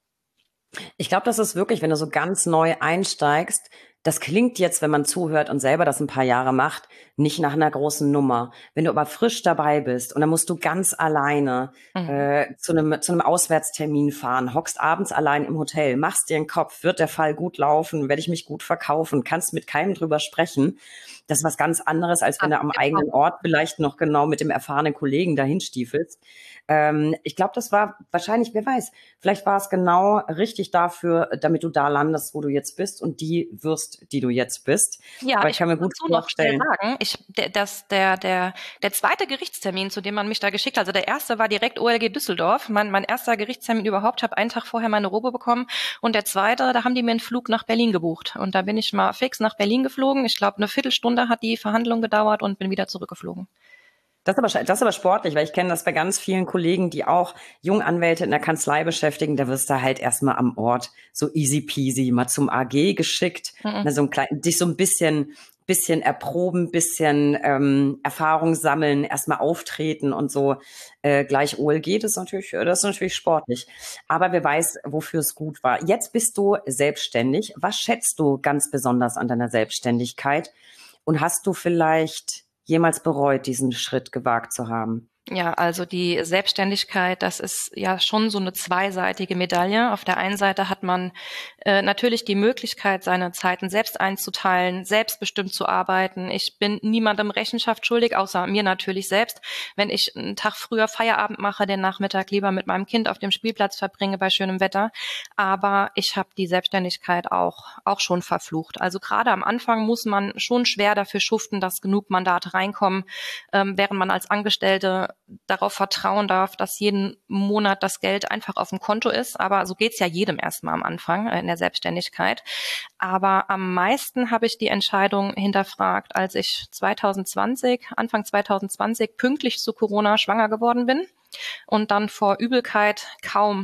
Ich glaube, das ist wirklich, wenn du so ganz neu einsteigst, das klingt jetzt, wenn man zuhört und selber das ein paar Jahre macht, nicht nach einer großen Nummer. Wenn du aber frisch dabei bist und dann musst du ganz alleine Mhm. äh, zu einem zu einem Auswärtstermin fahren, hockst abends allein im Hotel, machst dir einen Kopf, wird der Fall gut laufen, werde ich mich gut verkaufen, kannst mit keinem drüber sprechen. Das ist was ganz anderes, als wenn du am eigenen Ort vielleicht noch genau mit dem erfahrenen Kollegen dahin stiefelst. Ähm, ich glaube, das war wahrscheinlich, wer weiß, vielleicht war es genau richtig dafür, damit du da landest, wo du jetzt bist und die wirst, die du jetzt bist. Ja, Aber ich ich kann muss mir gut dazu noch äh, vorstellen, sagen, ich, der, das, der, der, der zweite Gerichtstermin, zu dem man mich da geschickt hat, also der erste war direkt O L G Düsseldorf, mein, mein erster Gerichtstermin überhaupt, habe einen Tag vorher meine Robe bekommen und der zweite, da haben die mir einen Flug nach Berlin gebucht und da bin ich mal fix nach Berlin geflogen. Ich glaube, eine Viertelstunde hat die Verhandlung gedauert und bin wieder zurückgeflogen. das ist aber, das ist aber sportlich, weil ich kenne das bei ganz vielen Kollegen, die auch Junganwälte in der Kanzlei beschäftigen. Da wirst du halt erstmal am Ort so easy peasy mal zum A G geschickt, Mhm. ne, so ein klein, dich so ein bisschen, bisschen erproben, bisschen ähm, Erfahrung sammeln, erstmal auftreten und so äh, gleich O L G. Das ist natürlich, das ist natürlich sportlich. Aber wer weiß, wofür es gut war. Jetzt bist du selbstständig. Was schätzt du ganz besonders an deiner Selbstständigkeit? Und hast du vielleicht jemals bereut, diesen Schritt gewagt zu haben? Ja, also die Selbstständigkeit, das ist ja schon so eine zweiseitige Medaille. Auf der einen Seite hat man äh, natürlich die Möglichkeit, seine Zeiten selbst einzuteilen, selbstbestimmt zu arbeiten. Ich bin niemandem Rechenschaft schuldig, außer mir natürlich selbst. Wenn ich einen Tag früher Feierabend mache, den Nachmittag lieber mit meinem Kind auf dem Spielplatz verbringe bei schönem Wetter. Aber ich habe die Selbstständigkeit auch, auch schon verflucht. Also gerade am Anfang muss man schon schwer dafür schuften, dass genug Mandate reinkommen, ähm, während man als Angestellte darauf vertrauen darf, dass jeden Monat das Geld einfach auf dem Konto ist. Aber so geht's ja jedem erstmal am Anfang äh, in der Selbstständigkeit. Aber am meisten habe ich die Entscheidung hinterfragt, als ich zwanzig zwanzig, Anfang zwanzig zwanzig pünktlich zu Corona schwanger geworden bin und dann vor Übelkeit kaum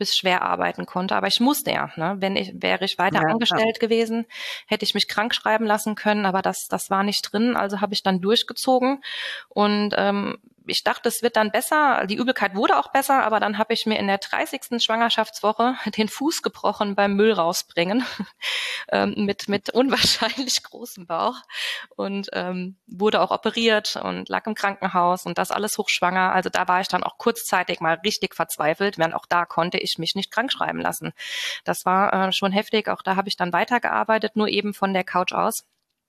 bis schwer arbeiten konnte. Aber ich musste ja, ne? Wenn ich, wäre ich weiter Ja, angestellt gewesen, hätte ich mich krank schreiben lassen können, aber das, das war nicht drin. Also habe ich dann durchgezogen und ähm, ich dachte, es wird dann besser. Die Übelkeit wurde auch besser, aber dann habe ich mir in der dreißigsten Schwangerschaftswoche den Fuß gebrochen beim Müll rausbringen ähm, mit mit unwahrscheinlich großem Bauch und ähm, wurde auch operiert und lag im Krankenhaus und das alles hochschwanger. Also da war ich dann auch kurzzeitig mal richtig verzweifelt, während auch da konnte ich mich nicht krank schreiben lassen. Das war äh, schon heftig. Auch da habe ich dann weitergearbeitet, nur eben von der Couch aus.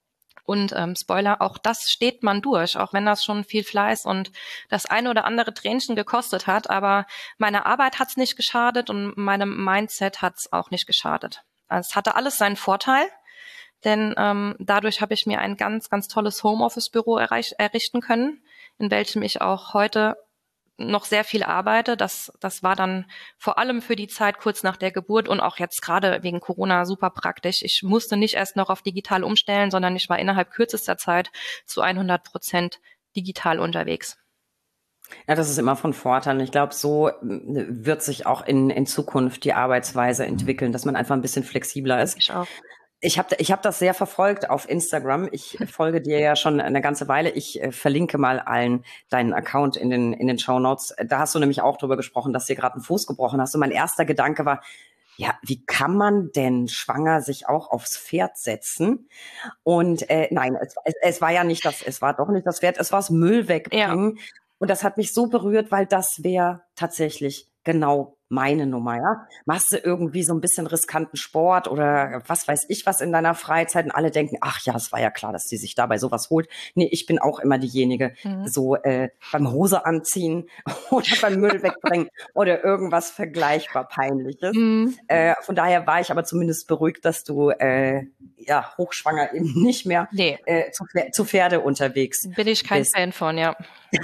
Und ähm, Spoiler, auch das steht man durch, auch wenn das schon viel Fleiß und das eine oder andere Tränchen gekostet hat. Aber meine Arbeit hat's nicht geschadet und meinem Mindset hat's auch nicht geschadet. Also es hatte alles seinen Vorteil, denn ähm, dadurch habe ich mir ein ganz, ganz tolles Homeoffice-Büro erreich- errichten können, in welchem ich auch heute noch sehr viel arbeite. Das, das war dann vor allem für die Zeit kurz nach der Geburt und auch jetzt gerade wegen Corona super praktisch. Ich musste nicht erst noch auf digital umstellen, sondern ich war innerhalb kürzester Zeit zu hundert Prozent digital unterwegs. Ja, das ist immer von Vorteil. Ich glaube, so wird sich auch in, in Zukunft die Arbeitsweise entwickeln, dass man einfach ein bisschen flexibler ist. Ich auch. Ich habe ich hab das sehr verfolgt auf Instagram. Ich folge dir ja schon eine ganze Weile. Ich äh, verlinke mal allen deinen Account in den, in den Shownotes. Da hast du nämlich auch drüber gesprochen, dass dir gerade einen Fuß gebrochen hast. Und mein erster Gedanke war, ja, wie kann man denn schwanger sich auch aufs Pferd setzen? Und äh, nein, es, es, es war ja nicht das, es war doch nicht das Pferd, es war das Müll wegbringen. Ja. Und das hat mich so berührt, weil das wäre tatsächlich genau meine Nummer, ja. Machst du irgendwie so ein bisschen riskanten Sport oder was weiß ich was in deiner Freizeit und alle denken, ach ja, es war ja klar, dass die sich dabei sowas holt. Nee, ich bin auch immer diejenige, mhm. so äh, beim Hose anziehen oder beim Müll wegbringen oder irgendwas vergleichbar Peinliches. Mhm. Äh, von daher war ich aber zumindest beruhigt, dass du äh, ja hochschwanger eben nicht mehr nee. äh, zu, zu Pferde unterwegs bin ich kein bist. Fan von, ja.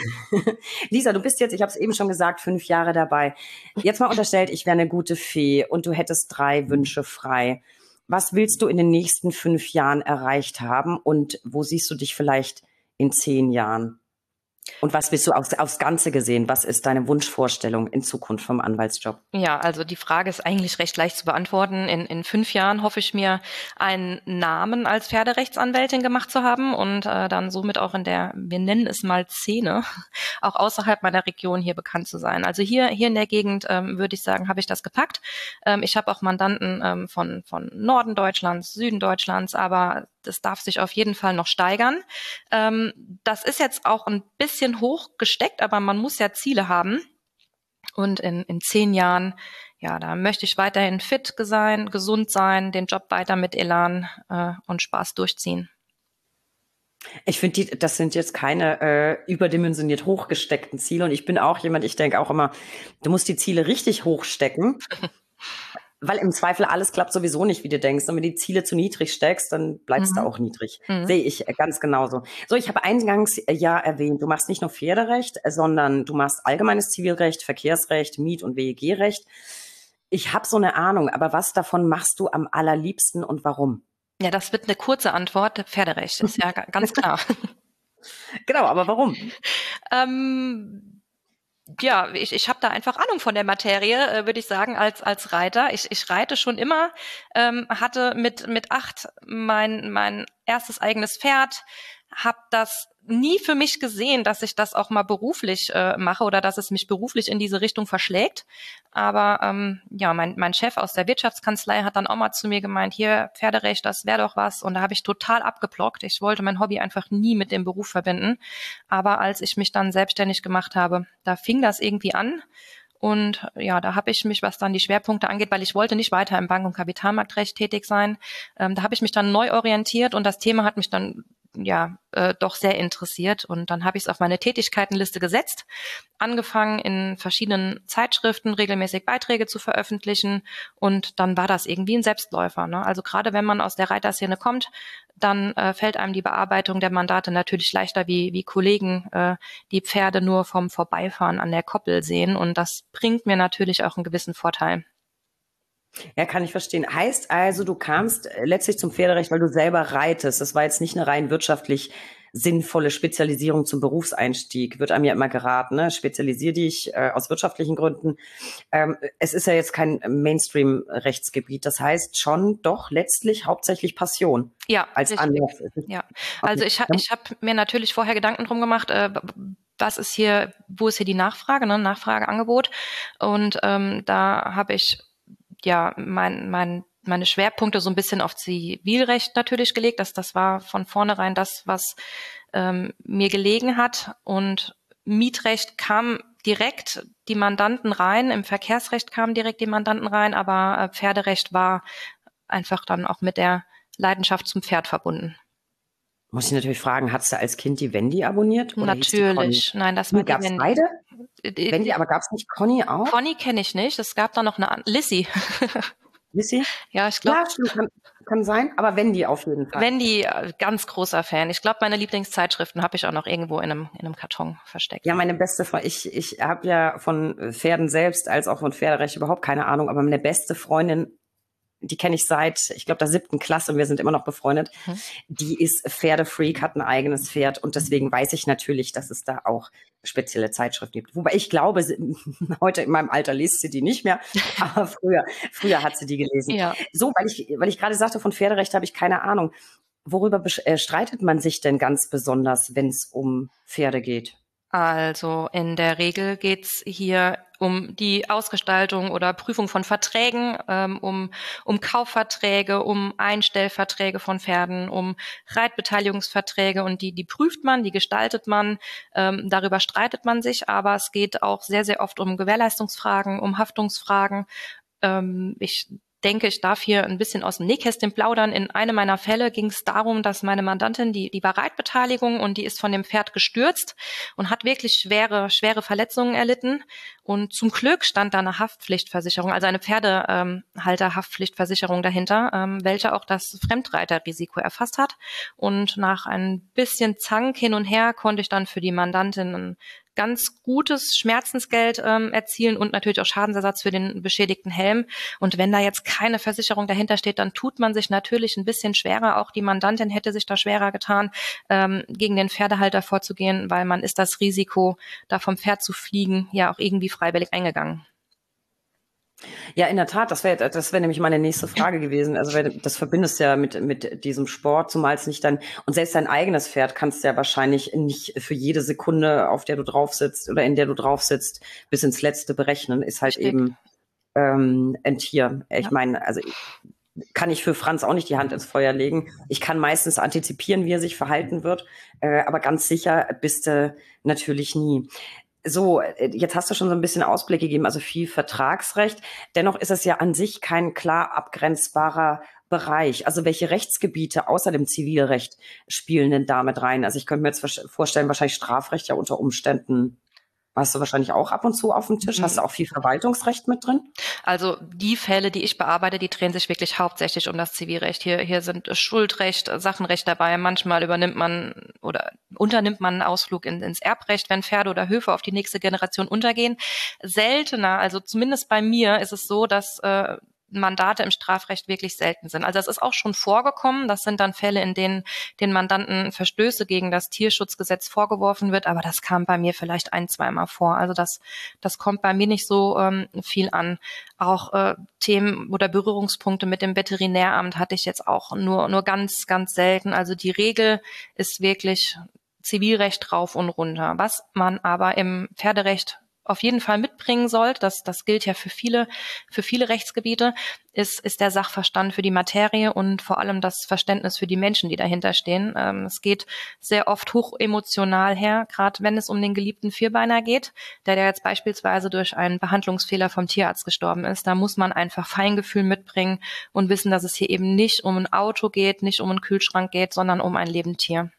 Lisa, du bist jetzt, ich habe es eben schon gesagt, fünf Jahre dabei. Jetzt mal unterstellt, ich wäre eine gute Fee und du hättest drei Wünsche frei. Was willst du in den nächsten fünf Jahren erreicht haben und wo siehst du dich vielleicht in zehn Jahren? Und was willst du aufs, aufs Ganze gesehen? Was ist deine Wunschvorstellung in Zukunft vom Anwaltsjob? Ja, also die Frage ist eigentlich recht leicht zu beantworten. In, in fünf Jahren hoffe ich mir, einen Namen als Pferderechtsanwältin gemacht zu haben und äh, dann somit auch in der, wir nennen es mal Szene, auch außerhalb meiner Region hier bekannt zu sein. Also hier hier in der Gegend ähm, würde ich sagen, habe ich das gepackt. Ähm, ich habe auch Mandanten ähm, von von Norden Deutschlands, Süden Deutschlands, aber das darf sich auf jeden Fall noch steigern. Ähm, das ist jetzt auch ein bisschen hoch gesteckt, aber man muss ja Ziele haben. Und in, in zehn Jahren, ja, da möchte ich weiterhin fit sein, gesund sein, den Job weiter mit Elan äh, und Spaß durchziehen. Ich finde, das sind jetzt keine äh, überdimensioniert hochgesteckten Ziele. Und ich bin auch jemand, ich denke auch immer, du musst die Ziele richtig hochstecken. Weil im Zweifel alles klappt sowieso nicht, wie du denkst. Und wenn die Ziele zu niedrig steckst, dann bleibst mhm. du auch niedrig. Mhm. Sehe ich ganz genauso. So, ich habe eingangs ja erwähnt, du machst nicht nur Pferderecht, sondern du machst allgemeines Zivilrecht, Verkehrsrecht, Miet- und W E G-Recht. Ich habe so eine Ahnung, aber was davon machst du am allerliebsten und warum? Ja, das wird eine kurze Antwort. Pferderecht ist ja ganz klar. Genau, aber warum? ähm Ja, ich, ich habe da einfach Ahnung von der Materie, äh, würde ich sagen, als als Reiter. Ich, ich reite schon immer, ähm, hatte mit mit acht mein mein erstes eigenes Pferd, habe das nie für mich gesehen, dass ich das auch mal beruflich äh, mache oder dass es mich beruflich in diese Richtung verschlägt. Aber ähm, ja, mein mein Chef aus der Wirtschaftskanzlei hat dann auch mal zu mir gemeint, hier Pferderecht, das wäre doch was. Und da habe ich total abgeblockt. Ich wollte mein Hobby einfach nie mit dem Beruf verbinden. Aber als ich mich dann selbstständig gemacht habe, da fing das irgendwie an. Und ja, da habe ich mich, was dann die Schwerpunkte angeht, weil ich wollte nicht weiter im Bank- und Kapitalmarktrecht tätig sein, ähm, da habe ich mich dann neu orientiert und das Thema hat mich dann ja äh, doch sehr interessiert. Und dann habe ich es auf meine Tätigkeitenliste gesetzt, angefangen in verschiedenen Zeitschriften regelmäßig Beiträge zu veröffentlichen und dann war das irgendwie ein Selbstläufer, ne? Also gerade wenn man aus der Reiterszene kommt, dann äh, fällt einem die Bearbeitung der Mandate natürlich leichter wie wie Kollegen, äh, die Pferde nur vom Vorbeifahren an der Koppel sehen und das bringt mir natürlich auch einen gewissen Vorteil. Ja, kann ich verstehen. Heißt also, du kamst letztlich zum Pferderecht, weil du selber reitest. Das war jetzt nicht eine rein wirtschaftlich sinnvolle Spezialisierung zum Berufseinstieg. Wird einem ja immer geraten, ne? Spezialisier dich äh, aus wirtschaftlichen Gründen. Ähm, es ist ja jetzt kein Mainstream-Rechtsgebiet. Das heißt schon doch letztlich hauptsächlich Passion. Ja, als richtig. Anlass. Ja, also ich, ich habe mir natürlich vorher Gedanken drum gemacht, äh, was ist hier, wo ist hier die Nachfrage, ne? Nachfrageangebot. Und ähm, da habe ich ja mein, mein, meine Schwerpunkte so ein bisschen auf Zivilrecht natürlich gelegt. Das, das war von vornherein das, was ähm, mir gelegen hat. Und Mietrecht kam direkt die Mandanten rein, im Verkehrsrecht kamen direkt die Mandanten rein, aber äh, Pferderecht war einfach dann auch mit der Leidenschaft zum Pferd verbunden. Muss ich natürlich fragen, hattest du als Kind die Wendy abonniert? Oder Natürlich, nein, das war die die gab's Wendy. beide? Die, Wendy, aber gab's nicht Conny auch? Conny kenne ich nicht, es gab da noch eine Lissy. Lissy? Ja, ich glaube. Ja, stimmt, kann, kann sein, aber Wendy auf jeden Fall. Wendy, ganz großer Fan. Ich glaube, meine Lieblingszeitschriften habe ich auch noch irgendwo in einem, in einem Karton versteckt. Ja, meine beste Freundin, ich, ich habe ja von Pferden selbst als auch von Pferderecht überhaupt keine Ahnung, aber meine beste Freundin, die kenne ich seit, ich glaube, der siebten Klasse und wir sind immer noch befreundet. Mhm. Die ist Pferdefreak, hat ein eigenes Pferd und deswegen weiß ich natürlich, dass es da auch spezielle Zeitschriften gibt. Wobei ich glaube, heute in meinem Alter liest sie die nicht mehr, aber früher, früher hat sie die gelesen. Ja. So, weil ich, weil ich gerade sagte, von Pferderecht habe ich keine Ahnung. Worüber äh, streitet man sich denn ganz besonders, wenn es um Pferde geht? Also in der Regel geht's hier um die Ausgestaltung oder Prüfung von Verträgen, ähm, um, um Kaufverträge, um Einstellverträge von Pferden, um Reitbeteiligungsverträge und die, die prüft man, die gestaltet man, ähm, darüber streitet man sich, aber es geht auch sehr, sehr oft um Gewährleistungsfragen, um Haftungsfragen. Ähm, ich denke, ich darf hier ein bisschen aus dem Nähkästchen plaudern. In einem meiner Fälle ging es darum, dass meine Mandantin, die, die war Reitbeteiligung und die ist von dem Pferd gestürzt und hat wirklich schwere, schwere Verletzungen erlitten. Und zum Glück stand da eine Haftpflichtversicherung, also eine Pferdehalter-Haftpflichtversicherung dahinter, ähm, welche auch das Fremdreiterrisiko erfasst hat. Und nach ein bisschen Zank hin und her konnte ich dann für die Mandantin ein ganz gutes Schmerzensgeld ähm, erzielen und natürlich auch Schadensersatz für den beschädigten Helm. Und wenn da jetzt keine Versicherung dahinter steht, dann tut man sich natürlich ein bisschen schwerer. Auch die Mandantin hätte sich da schwerer getan, ähm, gegen den Pferdehalter vorzugehen, weil man ist das Risiko, da vom Pferd zu fliegen, ja auch irgendwie freiwillig eingegangen. Ja, in der Tat, das wäre das wäre nämlich meine nächste Frage gewesen. Also weil das verbindest ja mit mit diesem Sport, zumal es nicht dann, und selbst dein eigenes Pferd kannst du ja wahrscheinlich nicht für jede Sekunde, auf der du drauf sitzt oder in der du drauf sitzt, bis ins Letzte berechnen, ist halt Richtig. eben ähm, ein Tier. Ich ja. meine, also kann ich für Franz auch nicht die Hand ins Feuer legen. Ich kann meistens antizipieren, wie er sich verhalten wird, äh, aber ganz sicher bist du natürlich nie. So, jetzt hast du schon so ein bisschen Ausblick gegeben, also viel Vertragsrecht. Dennoch ist es ja an sich kein klar abgrenzbarer Bereich. Also welche Rechtsgebiete außer dem Zivilrecht spielen denn damit rein? Also ich könnte mir jetzt vorstellen, wahrscheinlich Strafrecht ja unter Umständen hast du wahrscheinlich auch ab und zu auf dem Tisch. Mhm. Hast du auch viel Verwaltungsrecht mit drin? Also die Fälle, die ich bearbeite, die drehen sich wirklich hauptsächlich um das Zivilrecht. Hier, hier sind Schuldrecht, Sachenrecht dabei. Manchmal übernimmt man oder unternimmt man einen Ausflug in, ins Erbrecht, wenn Pferde oder Höfe auf die nächste Generation untergehen. Seltener, also zumindest bei mir ist es so, dass äh, Mandate im Strafrecht wirklich selten sind. Also es ist auch schon vorgekommen. Das sind dann Fälle, in denen den Mandanten Verstöße gegen das Tierschutzgesetz vorgeworfen wird. Aber das kam bei mir vielleicht ein, zweimal vor. Also das, das kommt bei mir nicht so ähm, viel an. Auch äh, Themen oder Berührungspunkte mit dem Veterinäramt hatte ich jetzt auch nur, nur ganz, ganz selten. Also die Regel ist wirklich Zivilrecht rauf und runter. Was man aber im Pferderecht auf jeden Fall mitbringen sollte, das, das gilt ja für viele, für viele Rechtsgebiete, ist, ist der Sachverstand für die Materie und vor allem das Verständnis für die Menschen, die dahinter stehen. Ähm, es geht sehr oft hoch emotional her, gerade wenn es um den geliebten Vierbeiner geht, der, der jetzt beispielsweise durch einen Behandlungsfehler vom Tierarzt gestorben ist. Da muss man einfach Feingefühl mitbringen und wissen, dass es hier eben nicht um ein Auto geht, nicht um einen Kühlschrank geht, sondern um ein Lebendtier.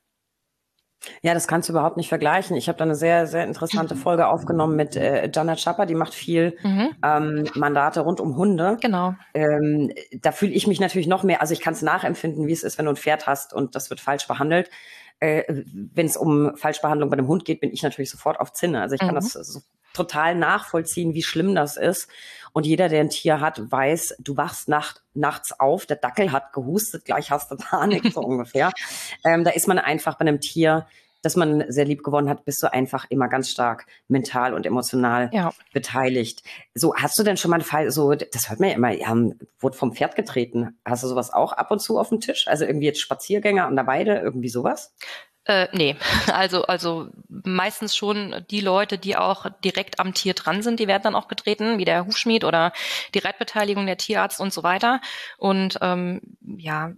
Ja, das kannst du überhaupt nicht vergleichen. Ich habe da eine sehr, sehr interessante Folge aufgenommen mit äh, Janet Schapper, die macht viel mhm. ähm, Mandate rund um Hunde. Genau. Ähm, da fühle ich mich natürlich noch mehr, also ich kann es nachempfinden, wie es ist, wenn du ein Pferd hast und das wird falsch behandelt. Äh, wenn es um Falschbehandlung bei einem Hund geht, bin ich natürlich sofort auf Zinne. Also ich kann mhm. das so total nachvollziehen, wie schlimm das ist. Und jeder, der ein Tier hat, weiß, du wachst nacht, nachts auf, der Dackel hat gehustet, gleich hast du Panik, so ungefähr. Ähm, da ist man einfach bei einem Tier, das man sehr lieb gewonnen hat, bist du einfach immer ganz stark mental und emotional Ja. beteiligt. So, hast du denn schon mal einen Fall, so, das hört man ja immer, ja, wurde vom Pferd getreten. Hast du sowas auch ab und zu auf dem Tisch? Also irgendwie jetzt Spaziergänger an der Weide, irgendwie sowas? Äh, nee, also also meistens schon die Leute, die auch direkt am Tier dran sind, die werden dann auch getreten, wie der Hufschmied oder die Reitbeteiligung, der Tierarzt und so weiter. Und ähm, ja,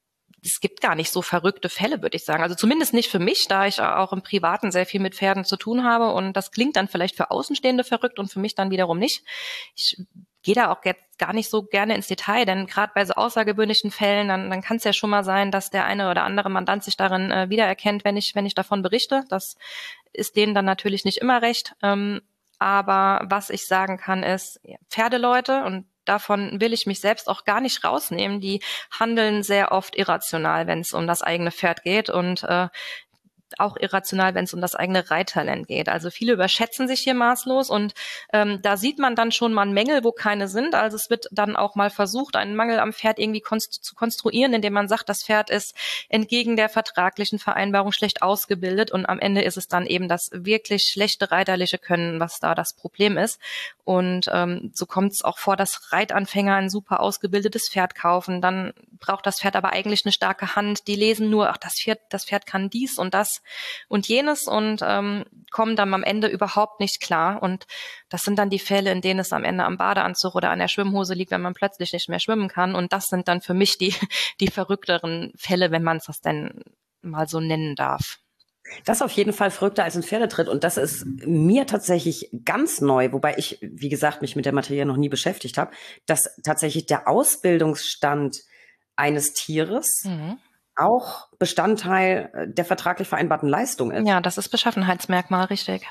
es gibt gar nicht so verrückte Fälle, würde ich sagen. Also zumindest nicht für mich, da ich auch im Privaten sehr viel mit Pferden zu tun habe. Und das klingt dann vielleicht für Außenstehende verrückt und für mich dann wiederum nicht. Ich gehe da auch jetzt gar nicht so gerne ins Detail, denn gerade bei so außergewöhnlichen Fällen, dann, dann kann es ja schon mal sein, dass der eine oder andere Mandant sich darin äh, wiedererkennt, wenn ich, wenn ich davon berichte. Das ist denen dann natürlich nicht immer recht. Ähm, aber was ich sagen kann, ist, Pferdeleute, und davon will ich mich selbst auch gar nicht rausnehmen, die handeln sehr oft irrational, wenn es um das eigene Pferd geht und äh, auch irrational, wenn es um das eigene Reittalent geht. Also viele überschätzen sich hier maßlos und ähm, da sieht man dann schon mal Mängel, wo keine sind. Also es wird dann auch mal versucht, einen Mangel am Pferd irgendwie konst- zu konstruieren, indem man sagt, das Pferd ist entgegen der vertraglichen Vereinbarung schlecht ausgebildet und am Ende ist es dann eben das wirklich schlechte reiterliche Können, was da das Problem ist. Und ähm, so kommt es auch vor, dass Reitanfänger ein super ausgebildetes Pferd kaufen. Dann braucht das Pferd aber eigentlich eine starke Hand. Die lesen nur, ach, das Pferd, das Pferd kann dies und das und jenes und ähm, kommen dann am Ende überhaupt nicht klar. Und das sind dann die Fälle, in denen es am Ende am Badeanzug oder an der Schwimmhose liegt, wenn man plötzlich nicht mehr schwimmen kann. Und das sind dann für mich die, die verrückteren Fälle, wenn man es das denn mal so nennen darf. Das ist auf jeden Fall verrückter als ein Pferdetritt. Und das ist mir tatsächlich ganz neu, wobei ich, wie gesagt, mich mit der Materie noch nie beschäftigt habe, dass tatsächlich der Ausbildungsstand eines Tieres Mhm. auch Bestandteil der vertraglich vereinbarten Leistung ist. Ja, das ist Beschaffenheitsmerkmal, richtig.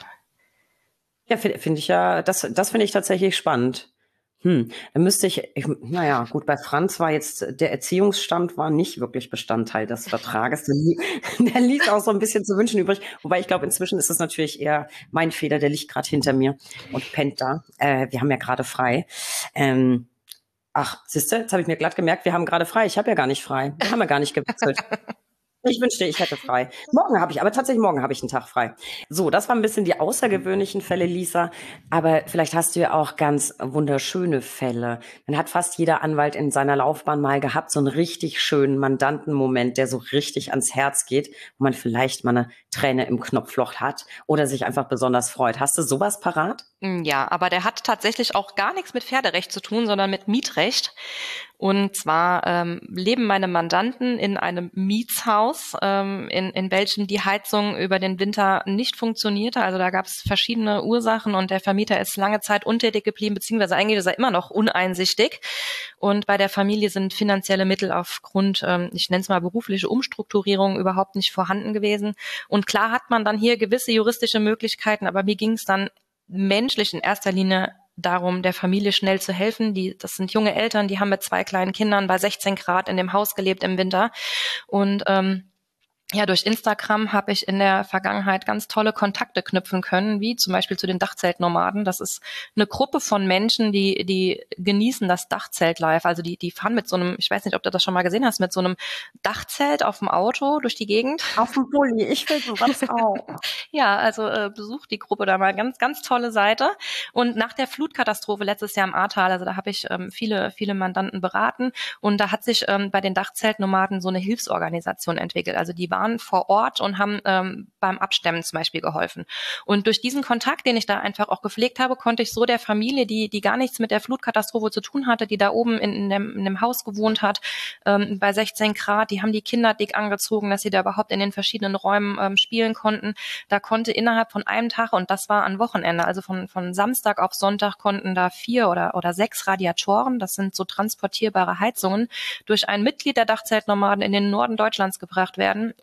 Ja, finde find ich ja, das, das finde ich tatsächlich spannend. Hm, dann müsste ich, ich, naja, gut, bei Franz war jetzt, der Erziehungsstand war nicht wirklich Bestandteil des Vertrages. Der, li- der ließ auch so ein bisschen zu wünschen übrig. Wobei ich glaube, inzwischen ist es natürlich eher mein Fehler, der liegt gerade hinter mir und pennt da. Äh, wir haben ja gerade frei. Ähm, ach, siehste, jetzt habe ich mir glatt gemerkt, wir haben gerade frei. Ich habe ja gar nicht frei. Wir haben ja gar nicht gewechselt. Ich wünschte, ich hätte frei. Morgen habe ich, aber tatsächlich morgen habe ich einen Tag frei. So, das waren ein bisschen die außergewöhnlichen Fälle, Lisa. Aber vielleicht hast du ja auch ganz wunderschöne Fälle. Man hat fast jeder Anwalt in seiner Laufbahn mal gehabt, so einen richtig schönen Mandantenmoment, der so richtig ans Herz geht, wo man vielleicht mal eine Träne im Knopfloch hat oder sich einfach besonders freut. Hast du sowas parat? Ja, aber der hat tatsächlich auch gar nichts mit Pferderecht zu tun, sondern mit Mietrecht. Und zwar ähm, leben meine Mandanten in einem Mietshaus, ähm, in, in welchem die Heizung über den Winter nicht funktionierte. Also da gab es verschiedene Ursachen und der Vermieter ist lange Zeit untätig geblieben, beziehungsweise eigentlich ist er immer noch uneinsichtig. Und bei der Familie sind finanzielle Mittel aufgrund, ähm, ich nenne es mal berufliche Umstrukturierung, überhaupt nicht vorhanden gewesen. Und klar hat man dann hier gewisse juristische Möglichkeiten, aber mir ging es dann menschlich in erster Linie darum, der Familie schnell zu helfen. Die, das sind junge Eltern, die haben mit zwei kleinen Kindern bei sechzehn Grad in dem Haus gelebt im Winter. Und ähm, ja, durch Instagram habe ich in der Vergangenheit ganz tolle Kontakte knüpfen können, wie zum Beispiel zu den Dachzeltnomaden. Das ist eine Gruppe von Menschen, die die genießen das Dachzelt-Life. Also die die fahren mit so einem, ich weiß nicht, ob du das schon mal gesehen hast, mit so einem Dachzelt auf dem Auto durch die Gegend. Auf dem Bulli, ich will sowas auch. Ja, also äh, besucht die Gruppe da mal, ganz ganz tolle Seite. Und nach der Flutkatastrophe letztes Jahr im Ahrtal, also da habe ich ähm, viele viele Mandanten beraten und da hat sich ähm, bei den Dachzeltnomaden so eine Hilfsorganisation entwickelt. Also die waren vor Ort und haben ähm, beim Abstemmen zum Beispiel geholfen. Und durch diesen Kontakt, den ich da einfach auch gepflegt habe, konnte ich so der Familie, die die gar nichts mit der Flutkatastrophe zu tun hatte, die da oben in, in, dem, in dem Haus gewohnt hat, ähm, bei sechzehn Grad, die haben die Kinder dick angezogen, dass sie da überhaupt in den verschiedenen Räumen ähm, spielen konnten. Da konnte innerhalb von einem Tag, und das war an Wochenende, also von, von Samstag auf Sonntag, konnten da vier oder, oder sechs Radiatoren, das sind so transportierbare Heizungen, durch ein Mitglied der Dachzeltnomaden in den Norden Deutschlands gebracht werden.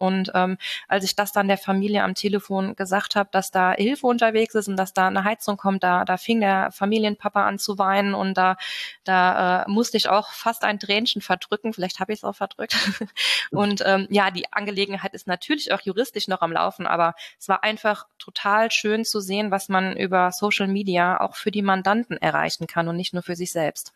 Und ähm, als ich das dann der Familie am Telefon gesagt habe, dass da Hilfe unterwegs ist und dass da eine Heizung kommt, da, da fing der Familienpapa an zu weinen und da, da äh, musste ich auch fast ein Tränchen verdrücken. Vielleicht habe ich es auch verdrückt. Und ähm, ja, die Angelegenheit ist natürlich auch juristisch noch am Laufen, aber es war einfach total schön zu sehen, was man über Social Media auch für die Mandanten erreichen kann und nicht nur für sich selbst.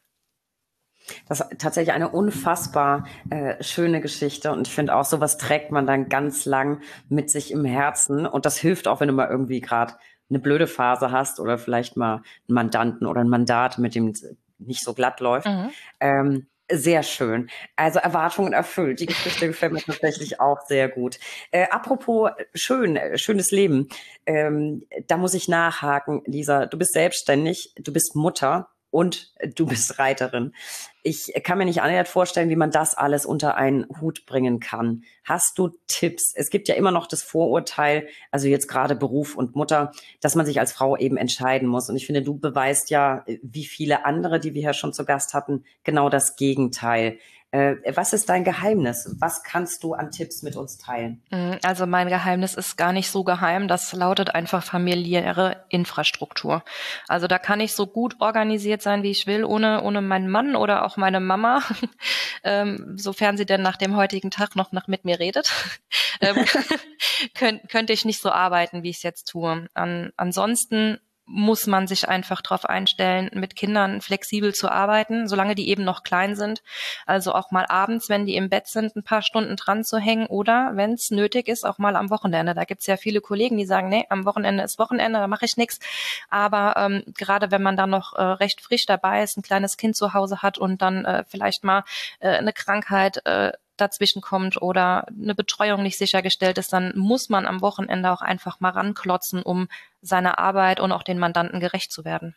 Das ist tatsächlich eine unfassbar äh, schöne Geschichte und ich finde auch, sowas trägt man dann ganz lang mit sich im Herzen und das hilft auch, wenn du mal irgendwie gerade eine blöde Phase hast oder vielleicht mal einen Mandanten oder ein Mandat, mit dem es nicht so glatt läuft. Mhm. Ähm, sehr schön. Also Erwartungen erfüllt. Die Geschichte gefällt mir tatsächlich auch sehr gut. Äh, apropos schön, äh, schönes Leben. Ähm, da muss ich nachhaken, Lisa. Du bist selbstständig, du bist Mutter und du bist Reiterin. Ich kann mir nicht annähernd vorstellen, wie man das alles unter einen Hut bringen kann. Hast du Tipps? Es gibt ja immer noch das Vorurteil, also jetzt gerade Beruf und Mutter, dass man sich als Frau eben entscheiden muss. Und ich finde, du beweist ja, wie viele andere, die wir hier schon zu Gast hatten, genau das Gegenteil. Äh, was ist dein Geheimnis? Was kannst du an Tipps mit uns teilen? Also mein Geheimnis ist gar nicht so geheim. Das lautet einfach familiäre Infrastruktur. Also da kann ich so gut organisiert sein, wie ich will, ohne, ohne meinen Mann oder auch meine Mama, ähm, sofern sie denn nach dem heutigen Tag noch, noch mit mir redet, ähm, könnt, könnte ich nicht so arbeiten, wie ich es jetzt tue. An, ansonsten muss man sich einfach darauf einstellen, mit Kindern flexibel zu arbeiten, solange die eben noch klein sind. Also auch mal abends, wenn die im Bett sind, ein paar Stunden dran zu hängen oder, wenn es nötig ist, auch mal am Wochenende. Da gibt es ja viele Kollegen, die sagen, nee, am Wochenende ist Wochenende, da mache ich nichts. Aber ähm, gerade wenn man dann noch äh, recht frisch dabei ist, ein kleines Kind zu Hause hat und dann äh, vielleicht mal äh, eine Krankheit äh, dazwischen kommt oder eine Betreuung nicht sichergestellt ist, dann muss man am Wochenende auch einfach mal ranklotzen, um seiner Arbeit und auch den Mandanten gerecht zu werden.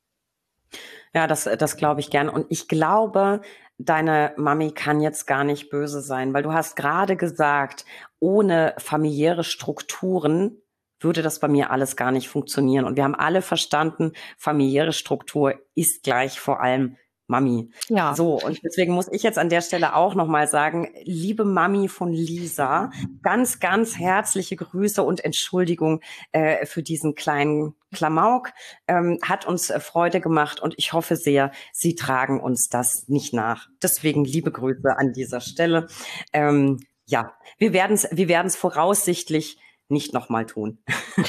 Ja, das, das glaube ich gern. Und ich glaube, deine Mami kann jetzt gar nicht böse sein, weil du hast gerade gesagt, ohne familiäre Strukturen würde das bei mir alles gar nicht funktionieren. Und wir haben alle verstanden, familiäre Struktur ist gleich vor allem Mami. Ja. So, und deswegen muss ich jetzt an der Stelle auch nochmal sagen, liebe Mami von Lisa, ganz, ganz herzliche Grüße und Entschuldigung äh, für diesen kleinen Klamauk. Ähm, hat uns äh, Freude gemacht und ich hoffe sehr, Sie tragen uns das nicht nach. Deswegen liebe Grüße an dieser Stelle. Ähm, ja, wir werden es wir werden's voraussichtlich nicht nochmal tun.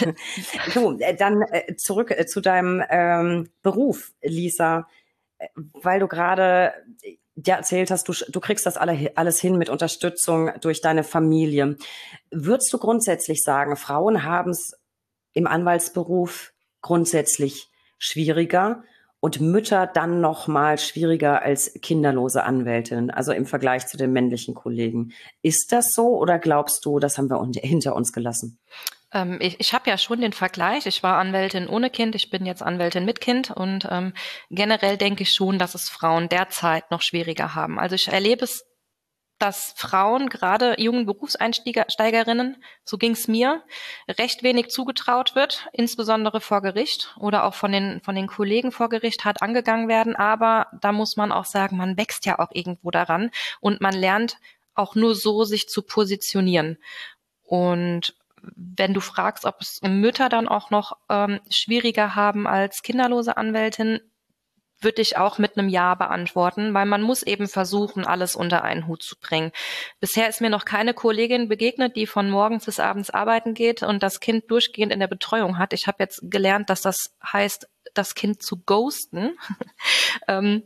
So, äh, dann äh, zurück äh, zu deinem ähm, Beruf, Lisa. Weil du gerade ja erzählt hast, du, du kriegst das alle, alles hin mit Unterstützung durch deine Familie. Würdest du grundsätzlich sagen, Frauen haben es im Anwaltsberuf grundsätzlich schwieriger und Mütter dann noch mal schwieriger als kinderlose Anwältinnen, also im Vergleich zu den männlichen Kollegen? Ist das so oder glaubst du, das haben wir hinter uns gelassen? Ähm, ich ich habe ja schon den Vergleich. Ich war Anwältin ohne Kind, ich bin jetzt Anwältin mit Kind und ähm, generell denke ich schon, dass es Frauen derzeit noch schwieriger haben. Also ich erlebe es, dass Frauen, gerade jungen Berufseinsteigerinnen, so ging es mir, recht wenig zugetraut wird, insbesondere vor Gericht oder auch von den von den Kollegen vor Gericht hart angegangen werden. Aber da muss man auch sagen, man wächst ja auch irgendwo daran und man lernt auch nur so, sich zu positionieren. Und wenn du fragst, ob es Mütter dann auch noch ähm, schwieriger haben als kinderlose Anwältin, würde ich auch mit einem Ja beantworten, weil man muss eben versuchen, alles unter einen Hut zu bringen. Bisher ist mir noch keine Kollegin begegnet, die von morgens bis abends arbeiten geht und das Kind durchgehend in der Betreuung hat. Ich habe jetzt gelernt, dass das heißt, das Kind zu ghosten. ähm,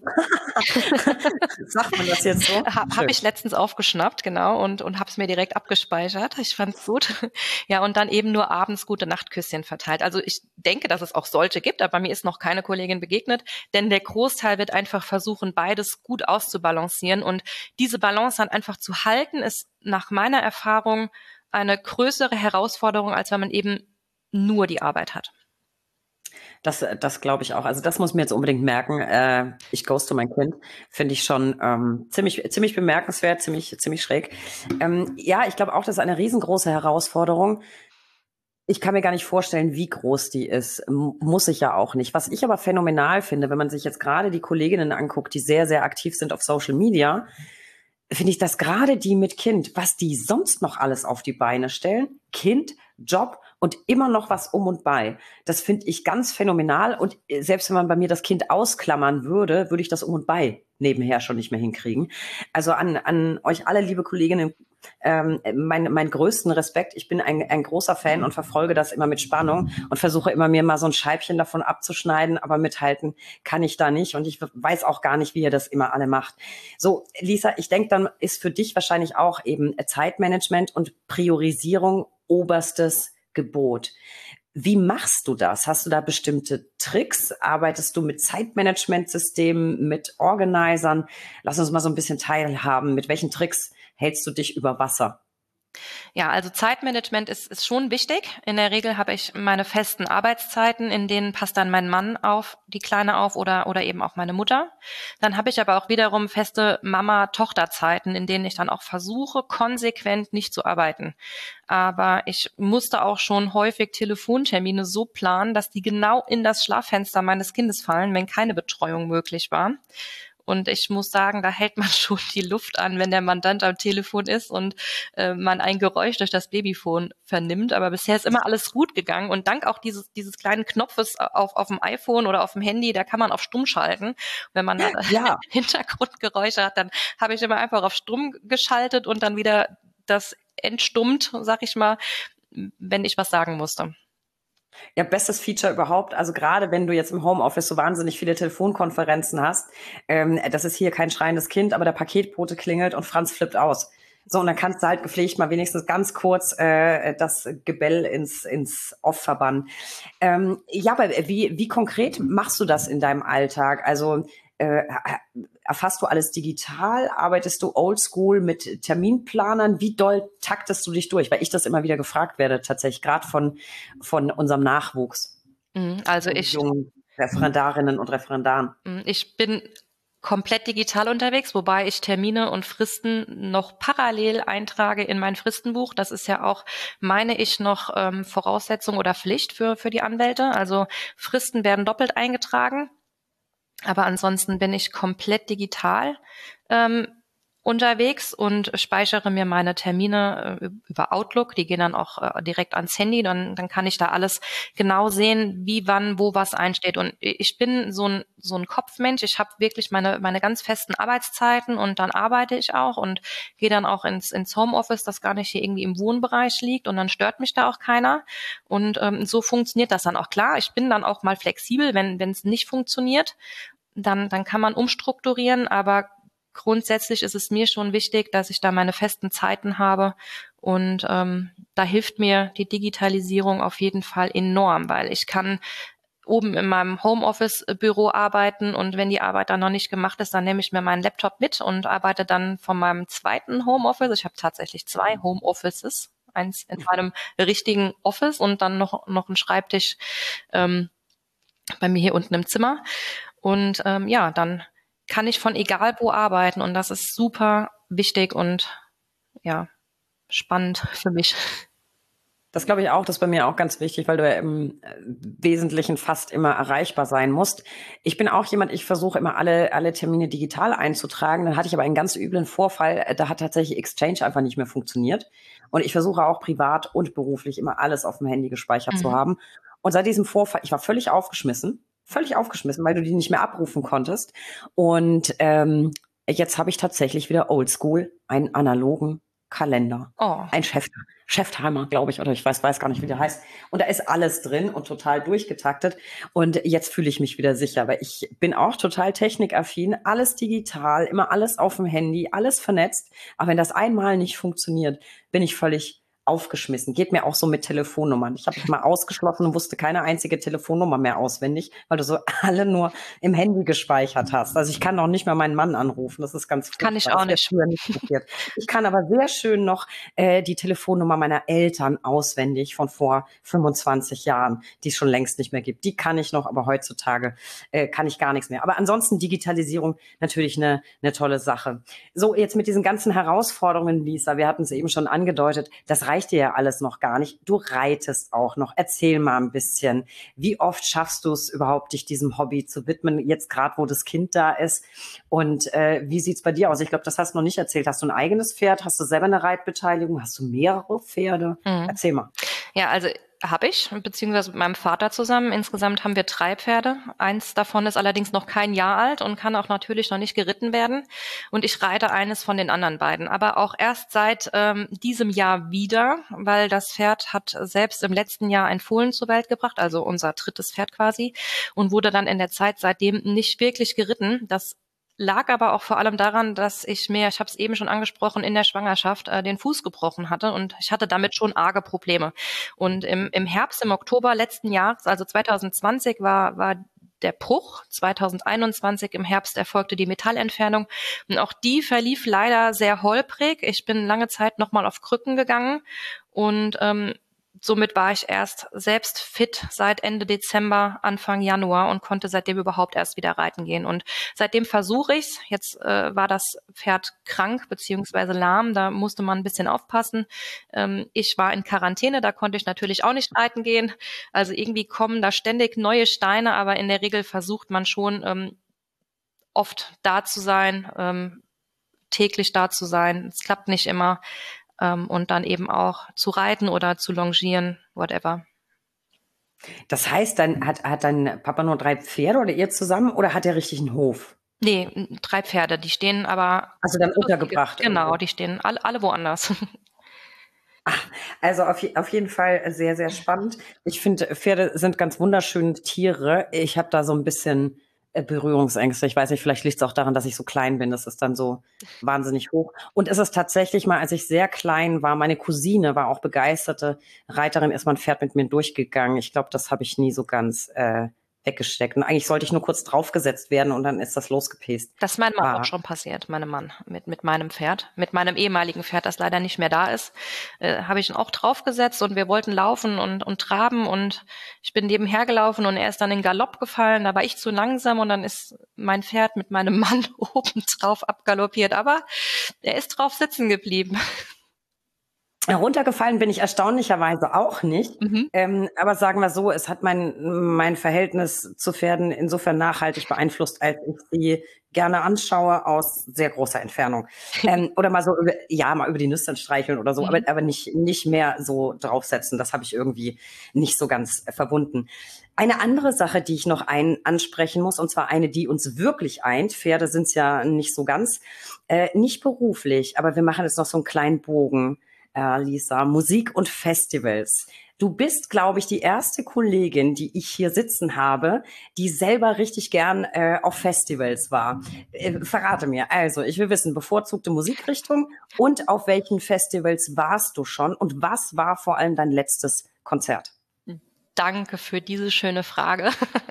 Sagt man das jetzt so? Habe hab ich letztens aufgeschnappt, genau, und, und habe es mir direkt abgespeichert. Ich fand's gut. Ja, und dann eben nur abends gute Nachtküsschen verteilt. Also ich denke, dass es auch solche gibt, aber mir ist noch keine Kollegin begegnet, denn der Großteil wird einfach versuchen, beides gut auszubalancieren. Und diese Balance dann einfach zu halten, ist nach meiner Erfahrung eine größere Herausforderung, als wenn man eben nur die Arbeit hat. Das, das glaube ich auch. Also das muss mir jetzt unbedingt merken. Äh, ich ghoste mein Kind. Finde ich schon ähm, ziemlich, ziemlich bemerkenswert, ziemlich, ziemlich schräg. Ähm, ja, ich glaube auch, das ist eine riesengroße Herausforderung. Ich kann mir gar nicht vorstellen, wie groß die ist. M- Muss ich ja auch nicht. Was ich aber phänomenal finde, wenn man sich jetzt gerade die Kolleginnen anguckt, die sehr, sehr aktiv sind auf Social Media, finde ich, dass gerade die mit Kind, was die sonst noch alles auf die Beine stellen, Kind, Job und immer noch was um und bei. Das finde ich ganz phänomenal. Und selbst wenn man bei mir das Kind ausklammern würde, würde ich das um und bei nebenher schon nicht mehr hinkriegen. Also an, an euch alle, liebe Kolleginnen, ähm, mein, mein größten Respekt. Ich bin ein, ein großer Fan und verfolge das immer mit Spannung und versuche immer mir mal so ein Scheibchen davon abzuschneiden, aber mithalten kann ich da nicht. Und ich weiß auch gar nicht, wie ihr das immer alle macht. So, Lisa, ich denke, dann ist für dich wahrscheinlich auch eben Zeitmanagement und Priorisierung oberstes Gebot. Wie machst du das? Hast du da bestimmte Tricks? Arbeitest du mit Zeitmanagementsystemen, mit Organisern? Lass uns mal so ein bisschen teilhaben. Mit welchen Tricks hältst du dich über Wasser? Ja, also Zeitmanagement ist, ist schon wichtig. In der Regel habe ich meine festen Arbeitszeiten, in denen passt dann mein Mann auf die Kleine auf oder, oder eben auch meine Mutter. Dann habe ich aber auch wiederum feste Mama-Tochter-Zeiten, in denen ich dann auch versuche, konsequent nicht zu arbeiten. Aber ich musste auch schon häufig Telefontermine so planen, dass die genau in das Schlaffenster meines Kindes fallen, wenn keine Betreuung möglich war. Und ich muss sagen, da hält man schon die Luft an, wenn der Mandant am Telefon ist und äh, man ein Geräusch durch das Babyphone vernimmt. Aber bisher ist immer alles gut gegangen. Und dank auch dieses dieses kleinen Knopfes auf auf dem iPhone oder auf dem Handy, da kann man auf Stumm schalten. Wenn man da ja. Hintergrundgeräusche hat, dann habe ich immer einfach auf Stumm geschaltet und dann wieder das entstummt, sag ich mal, wenn ich was sagen musste. Ja, bestes Feature überhaupt. Also gerade wenn du jetzt im Homeoffice so wahnsinnig viele Telefonkonferenzen hast, ähm, das ist hier kein schreiendes Kind, aber der Paketbote klingelt und Franz flippt aus. So, und dann kannst du halt gepflegt mal wenigstens ganz kurz äh, das Gebell ins ins Off verbannen. Ähm, ja, aber wie wie konkret machst du das in deinem Alltag? Also äh, erfasst du alles digital? Arbeitest du oldschool mit Terminplanern? Wie doll taktest du dich durch? Weil ich das immer wieder gefragt werde, tatsächlich, gerade von, von unserem Nachwuchs. Also Von ich, jungen Referendarinnen und Referendaren. ich bin komplett digital unterwegs, wobei ich Termine und Fristen noch parallel eintrage in mein Fristenbuch. Das ist ja auch, meine ich, noch ähm, Voraussetzung oder Pflicht für, für die Anwälte. Also Fristen werden doppelt eingetragen. Aber ansonsten bin ich komplett digital ähm, unterwegs und speichere mir meine Termine äh, über Outlook. Die gehen dann auch äh, direkt ans Handy. Dann, dann kann ich da alles genau sehen, wie, wann, wo was einsteht. Und ich bin so ein so ein Kopfmensch. Ich habe wirklich meine meine ganz festen Arbeitszeiten und dann arbeite ich auch und gehe dann auch ins ins Homeoffice, das gar nicht hier irgendwie im Wohnbereich liegt. Und dann stört mich da auch keiner. Und ähm, so funktioniert das dann auch. Klar, ich bin dann auch mal flexibel, wenn wenn es nicht funktioniert. Dann, dann kann man umstrukturieren, aber grundsätzlich ist es mir schon wichtig, dass ich da meine festen Zeiten habe und ähm, da hilft mir die Digitalisierung auf jeden Fall enorm, weil ich kann oben in meinem Homeoffice-Büro arbeiten und wenn die Arbeit dann noch nicht gemacht ist, dann nehme ich mir meinen Laptop mit und arbeite dann von meinem zweiten Homeoffice. Ich habe tatsächlich zwei Homeoffices, eins in meinem richtigen Office und dann noch noch einen Schreibtisch ähm, bei mir hier unten im Zimmer. Und ähm, ja, dann kann ich von egal wo arbeiten und das ist super wichtig und ja, spannend für mich. Das glaube ich auch, das ist bei mir auch ganz wichtig, weil du ja im Wesentlichen fast immer erreichbar sein musst. Ich bin auch jemand, ich versuche immer alle alle Termine digital einzutragen. Dann hatte ich aber einen ganz üblen Vorfall, da hat tatsächlich Exchange einfach nicht mehr funktioniert. Und ich versuche auch privat und beruflich immer alles auf dem Handy gespeichert mhm. zu haben. Und seit diesem Vorfall, ich war völlig aufgeschmissen, völlig aufgeschmissen, weil du die nicht mehr abrufen konntest. Und ähm, jetzt habe ich tatsächlich wieder oldschool einen analogen Kalender. Oh. Ein Chef, Cheftimer, glaube ich, oder ich weiß, weiß gar nicht, wie der heißt. Und da ist alles drin und total durchgetaktet. Und jetzt fühle ich mich wieder sicher, weil ich bin auch total technikaffin, alles digital, immer alles auf dem Handy, alles vernetzt. Aber wenn das einmal nicht funktioniert, bin ich völlig aufgeschmissen. Geht mir auch so mit Telefonnummern. Ich habe mich mal ausgeschlossen und wusste keine einzige Telefonnummer mehr auswendig, weil du so alle nur im Handy gespeichert hast. Also ich kann noch nicht mal meinen Mann anrufen. Das ist ganz furchtbar. Kann ich auch nicht. nicht passiert. Ich kann aber sehr schön noch äh, die Telefonnummer meiner Eltern auswendig von vor fünfundzwanzig Jahren, die es schon längst nicht mehr gibt. Die kann ich noch, aber heutzutage äh, kann ich gar nichts mehr. Aber ansonsten Digitalisierung natürlich eine, eine tolle Sache. So, jetzt mit diesen ganzen Herausforderungen, Lisa, wir hatten es eben schon angedeutet, das reicht dir ja alles noch gar nicht. Du reitest auch noch. Erzähl mal ein bisschen. Wie oft schaffst du es überhaupt, dich diesem Hobby zu widmen, jetzt gerade, wo das Kind da ist? Und äh, wie sieht's bei dir aus? Ich glaube, das hast du noch nicht erzählt. Hast du ein eigenes Pferd? Hast du selber eine Reitbeteiligung? Hast du mehrere Pferde? Mhm. Erzähl mal. Ja, also habe ich, beziehungsweise mit meinem Vater zusammen. Insgesamt haben wir drei Pferde. Eins davon ist allerdings noch kein Jahr alt und kann auch natürlich noch nicht geritten werden. Und ich reite eines von den anderen beiden. Aber auch erst seit ähm, diesem Jahr wieder, weil das Pferd hat selbst im letzten Jahr ein Fohlen zur Welt gebracht, also unser drittes Pferd quasi, und wurde dann in der Zeit seitdem nicht wirklich geritten. Das lag aber auch vor allem daran, dass ich mir, ich habe es eben schon angesprochen, in der Schwangerschaft äh, den Fuß gebrochen hatte und ich hatte damit schon arge Probleme. Und im, im Herbst, im Oktober letzten Jahres, also zwanzig zwanzig, war, war der Bruch. zwanzig einundzwanzig im Herbst erfolgte die Metallentfernung und auch die verlief leider sehr holprig. Ich bin lange Zeit nochmal auf Krücken gegangen und ähm, somit war ich erst selbst fit seit Ende Dezember, Anfang Januar und konnte seitdem überhaupt erst wieder reiten gehen. Und seitdem versuche ich's. Jetzt äh, war das Pferd krank beziehungsweise lahm, da musste man ein bisschen aufpassen. Ähm, ich war in Quarantäne, da konnte ich natürlich auch nicht reiten gehen. Also irgendwie kommen da ständig neue Steine, aber in der Regel versucht man schon ähm, oft da zu sein, ähm, täglich da zu sein. Es klappt nicht immer. Ähm, und dann eben auch zu reiten oder zu longieren, whatever. Das heißt, dann hat, hat dein Papa nur drei Pferde oder ihr zusammen oder hat er richtig einen Hof? Nee, drei Pferde, die stehen aber... Also dann untergebracht Genau, irgendwo. die stehen alle, alle woanders. Also auf, je- auf jeden Fall sehr, sehr spannend. Ich finde, Pferde sind ganz wunderschöne Tiere. Ich habe da so ein bisschen äh, Berührungsängste. Ich weiß nicht, vielleicht liegt es auch daran, dass ich so klein bin. Das ist dann so wahnsinnig hoch. Und es ist tatsächlich mal, als ich sehr klein war, meine Cousine war auch begeisterte Reiterin, ist mein Pferd mit mir durchgegangen. Ich glaube, das habe ich nie so ganz äh, weggesteckt. Und eigentlich sollte ich nur kurz draufgesetzt werden und dann ist das losgepest. Das ist meinem Mann auch War schon passiert, meinem Mann, mit, mit meinem Pferd, mit meinem ehemaligen Pferd, das leider nicht mehr da ist, äh, habe ich ihn auch draufgesetzt und wir wollten laufen und, und traben und ich bin nebenher gelaufen und er ist dann in Galopp gefallen, da war ich zu langsam und dann ist mein Pferd mit meinem Mann oben drauf abgaloppiert, aber er ist drauf sitzen geblieben. Heruntergefallen bin ich erstaunlicherweise auch nicht. Mhm. Ähm, aber sagen wir so, es hat mein, mein Verhältnis zu Pferden insofern nachhaltig beeinflusst, als ich sie gerne anschaue aus sehr großer Entfernung. Ähm, oder mal so, über, ja, mal über die Nüstern streicheln oder so, aber, Mhm. aber nicht, nicht mehr so draufsetzen. Das habe ich irgendwie nicht so ganz äh, verbunden. Eine andere Sache, die ich noch ein, ansprechen muss, und zwar eine, die uns wirklich eint. Pferde sind es ja nicht so ganz, äh, nicht beruflich, aber wir machen jetzt noch so einen kleinen Bogen. Äh, Lisa, Musik und Festivals. Du bist, glaube ich, die erste Kollegin, die ich hier sitzen habe, die selber richtig gern äh, auf Festivals war. Äh, verrate mir, also ich will wissen, bevorzugte Musikrichtung und auf welchen Festivals warst du schon und was war vor allem dein letztes Konzert? Danke für diese schöne Frage.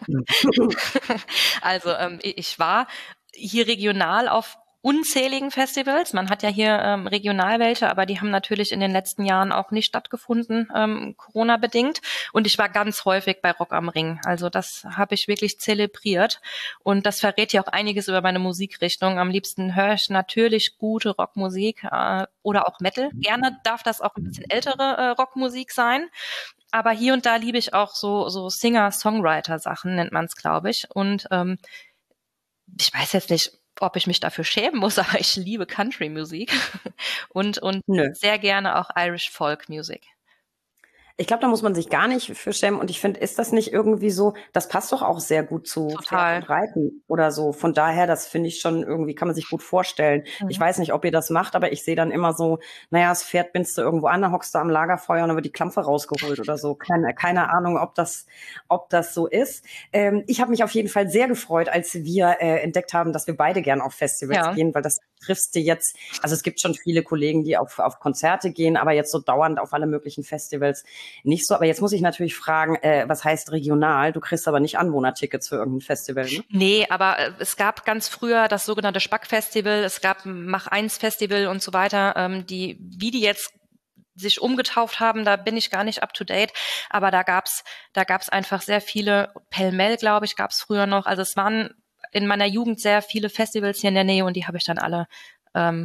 Also ähm, ich war hier regional auf unzähligen Festivals. Man hat ja hier ähm, regional welche, aber die haben natürlich in den letzten Jahren auch nicht stattgefunden, ähm, Corona-bedingt. Und ich war ganz häufig bei Rock am Ring. Also das habe ich wirklich zelebriert. Und das verrät ja auch einiges über meine Musikrichtung. Am liebsten höre ich natürlich gute Rockmusik äh, oder auch Metal. Gerne darf das auch ein bisschen ältere äh, Rockmusik sein. Aber hier und da liebe ich auch so so Singer-Songwriter-Sachen, nennt man es, glaube ich. Und ähm, ich weiß jetzt nicht, ob ich mich dafür schämen muss, aber ich liebe Country-Musik und und Nö. sehr gerne auch Irish Folk Music. Ich glaube, da muss man sich gar nicht für schämen. Und ich finde, ist das nicht irgendwie so, das passt doch auch sehr gut zu Pferd Total. und Reiten oder so. Von daher, das finde ich schon irgendwie, kann man sich gut vorstellen. Ich Mhm. weiß nicht, ob ihr das macht, aber ich sehe dann immer so, naja, das Pferd bindst du irgendwo an, dann hockst du am Lagerfeuer und dann wird die Klampfe rausgeholt oder so. Keine, keine Ahnung, ob das, ob das so ist. Ähm, ich habe mich auf jeden Fall sehr gefreut, als wir äh, entdeckt haben, dass wir beide gern auf Festivals Ja. gehen, weil das triffst du jetzt, also es gibt schon viele Kollegen, die auf, auf Konzerte gehen, aber jetzt so dauernd auf alle möglichen Festivals nicht so. Aber jetzt muss ich natürlich fragen, äh, was heißt regional? Du kriegst aber nicht Anwohnertickets für irgendein Festival, ne? Nee, aber äh, es gab ganz früher das sogenannte Spack-Festival, es gab ein Mach-eins-Festival und so weiter, ähm, die, wie die jetzt sich umgetauft haben, da bin ich gar nicht up to date, aber da gab's, da gab's einfach sehr viele, Pellmell, glaube ich, gab's früher noch, also es waren in meiner Jugend sehr viele Festivals hier in der Nähe und die habe ich dann alle ähm,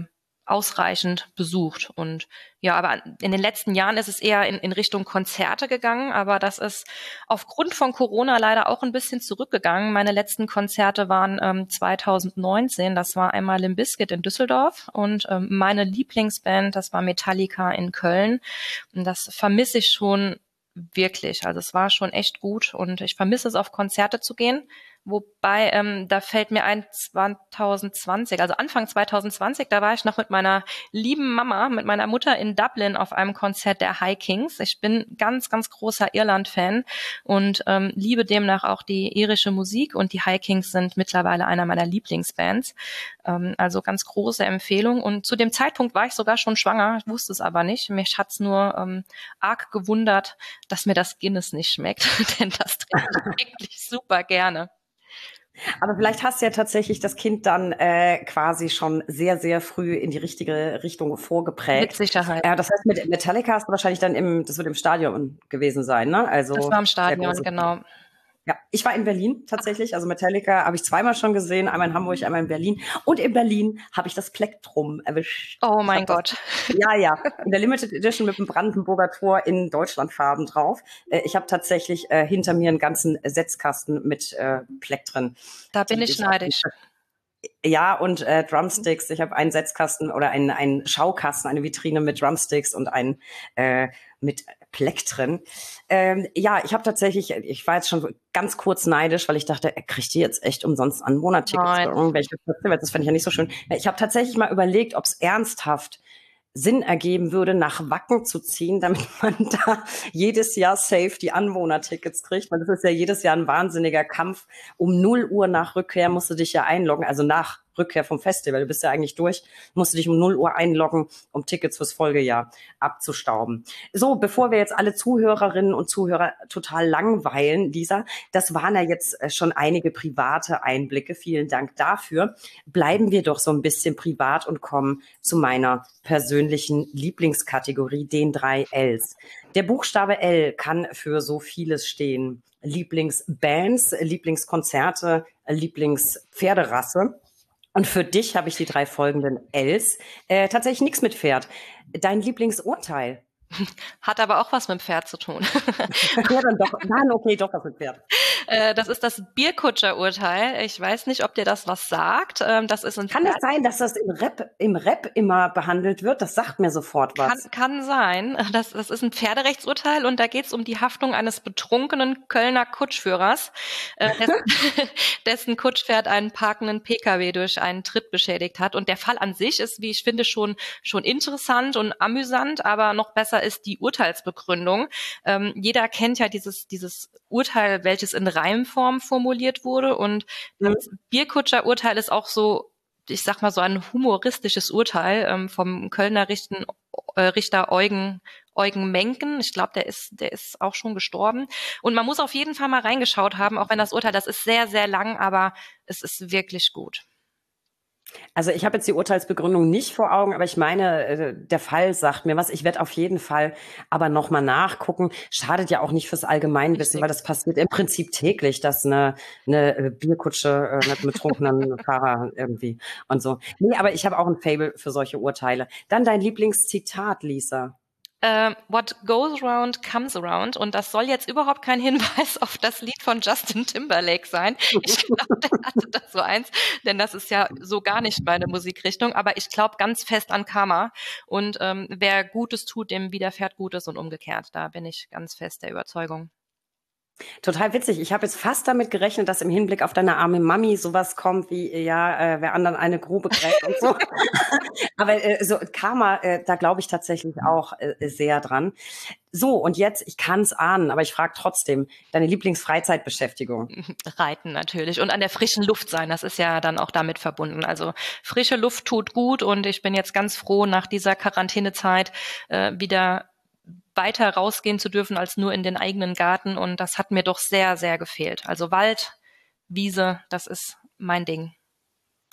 ausreichend besucht. Und ja, aber in den letzten Jahren ist es eher in, in Richtung Konzerte gegangen, aber das ist aufgrund von Corona leider auch ein bisschen zurückgegangen. Meine letzten Konzerte waren ähm, zwanzig neunzehn, das war einmal Limp Bizkit in Düsseldorf und ähm, meine Lieblingsband, das war Metallica in Köln. Und das vermisse ich schon wirklich. Also es war schon echt gut und ich vermisse es, auf Konzerte zu gehen. Wobei, ähm, da fällt mir ein, zwanzig zwanzig, also Anfang zwanzig zwanzig, da war ich noch mit meiner lieben Mama, mit meiner Mutter in Dublin auf einem Konzert der High Kings. Ich bin ganz, ganz großer Irland-Fan und ähm, liebe demnach auch die irische Musik und die High Kings sind mittlerweile einer meiner Lieblingsbands. Ähm, also ganz große Empfehlung und zu dem Zeitpunkt war ich sogar schon schwanger, ich wusste es aber nicht. Mich hat's nur ähm, arg gewundert, dass mir das Guinness nicht schmeckt, denn das trinke ich wirklich super gerne. Aber vielleicht hast du ja tatsächlich das Kind dann äh, quasi schon sehr, sehr früh in die richtige Richtung vorgeprägt. Mit Sicherheit. Äh, das heißt, mit Metallica hast du wahrscheinlich dann im, das wird im Stadion gewesen sein, ne? Also das war im sehr Stadion, großes. genau. Ja, ich war in Berlin tatsächlich, also Metallica habe ich zweimal schon gesehen, einmal in Hamburg, einmal in Berlin. Und in Berlin habe ich das Plektrum erwischt. Oh Ich mein hab Gott. Das, ja, ja, in der Limited Edition mit dem Brandenburger Tor in Deutschlandfarben drauf. Äh, ich habe tatsächlich äh, hinter mir einen ganzen Setzkasten mit äh, Plektren. Da bin ich neidisch. Ja, und äh, Drumsticks. Ich habe einen Setzkasten oder einen, einen Schaukasten, eine Vitrine mit Drumsticks und einen äh, mit Plektren. Ähm, ja, ich habe tatsächlich, ich war jetzt schon ganz kurz neidisch, weil ich dachte, er kriegt die jetzt echt umsonst Anwohnertickets für irgendwelche Festivals. Das fand ich ja nicht so schön. Ich habe tatsächlich mal überlegt, ob es ernsthaft Sinn ergeben würde, nach Wacken zu ziehen, damit man da jedes Jahr safe die Anwohnertickets kriegt. Weil das ist ja jedes Jahr ein wahnsinniger Kampf. Um null Uhr nach Rückkehr musst du dich ja einloggen, also nach Rückkehr vom Festival. Du bist ja eigentlich durch, musst du dich um null Uhr einloggen, um Tickets fürs Folgejahr abzustauben. So, bevor wir jetzt alle Zuhörerinnen und Zuhörer total langweilen, Lisa, das waren ja jetzt schon einige private Einblicke. Vielen Dank dafür. Bleiben wir doch so ein bisschen privat und kommen zu meiner persönlichen Lieblingskategorie, den drei Ls. Der Buchstabe L kann für so vieles stehen. Lieblingsbands, Lieblingskonzerte, Lieblingspferderasse. Und für dich habe ich die drei folgenden Ls. Äh, tatsächlich nichts mit Pferd. Dein Lieblingsurteil? Hat aber auch was mit dem Pferd zu tun. Ja, dann doch. Nein, okay, doch was mit Pferd. Das ist das Bierkutscher-Urteil. Ich weiß nicht, ob dir das was sagt. Das ist ein Kann es sein, dass das im Rap, im Rap immer behandelt wird? Das sagt mir sofort was. Kann, kann sein. Das, das ist ein Pferderechtsurteil und da geht es um die Haftung eines betrunkenen Kölner Kutschführers, äh, dessen, dessen Kutschpferd einen parkenden P K W durch einen Tritt beschädigt hat. Und der Fall an sich ist, wie ich finde, schon, schon interessant und amüsant, aber noch besser ist die Urteilsbegründung. Ähm, jeder kennt ja dieses, dieses Urteil, welches in Reimform formuliert wurde. Und das Bierkutscher-Urteil ist auch so, ich sag mal, so ein humoristisches Urteil ähm, vom Kölner Richten, äh, Richter Eugen, Eugen Menken. Ich glaube, der ist, der ist auch schon gestorben. Und man muss auf jeden Fall mal reingeschaut haben, auch wenn das Urteil, das ist sehr, sehr lang, aber es ist wirklich gut. Also ich habe jetzt die Urteilsbegründung nicht vor Augen, aber ich meine, der Fall sagt mir was. Ich werde auf jeden Fall aber nochmal nachgucken. Schadet ja auch nicht fürs Allgemeinwissen, weil das passiert im Prinzip täglich, dass eine, eine Bierkutsche mit einem betrunkenen Fahrer irgendwie und so. Nee, aber ich habe auch ein Faible für solche Urteile. Dann dein Lieblingszitat, Lisa. Uh, what goes around comes around. Und das soll jetzt überhaupt kein Hinweis auf das Lied von Justin Timberlake sein. Ich glaube, der hatte da so eins, denn das ist ja so gar nicht meine Musikrichtung. Aber ich glaube ganz fest an Karma. Und ähm, wer Gutes tut, dem widerfährt Gutes und umgekehrt. Da bin ich ganz fest der Überzeugung. Total witzig. Ich habe jetzt fast damit gerechnet, dass im Hinblick auf deine arme Mami sowas kommt wie, ja, äh, wer anderen eine Grube gräbt und so. Aber äh, so Karma, äh, da glaube ich tatsächlich auch äh, sehr dran. So, und jetzt, ich kann es ahnen, aber ich frage trotzdem, deine Lieblingsfreizeitbeschäftigung? Reiten natürlich und an der frischen Luft sein, das ist ja dann auch damit verbunden. Also frische Luft tut gut und ich bin jetzt ganz froh, nach dieser Quarantänezeit äh, wieder weiter rausgehen zu dürfen als nur in den eigenen Garten. Und das hat mir doch sehr, sehr gefehlt. Also Wald, Wiese, das ist mein Ding.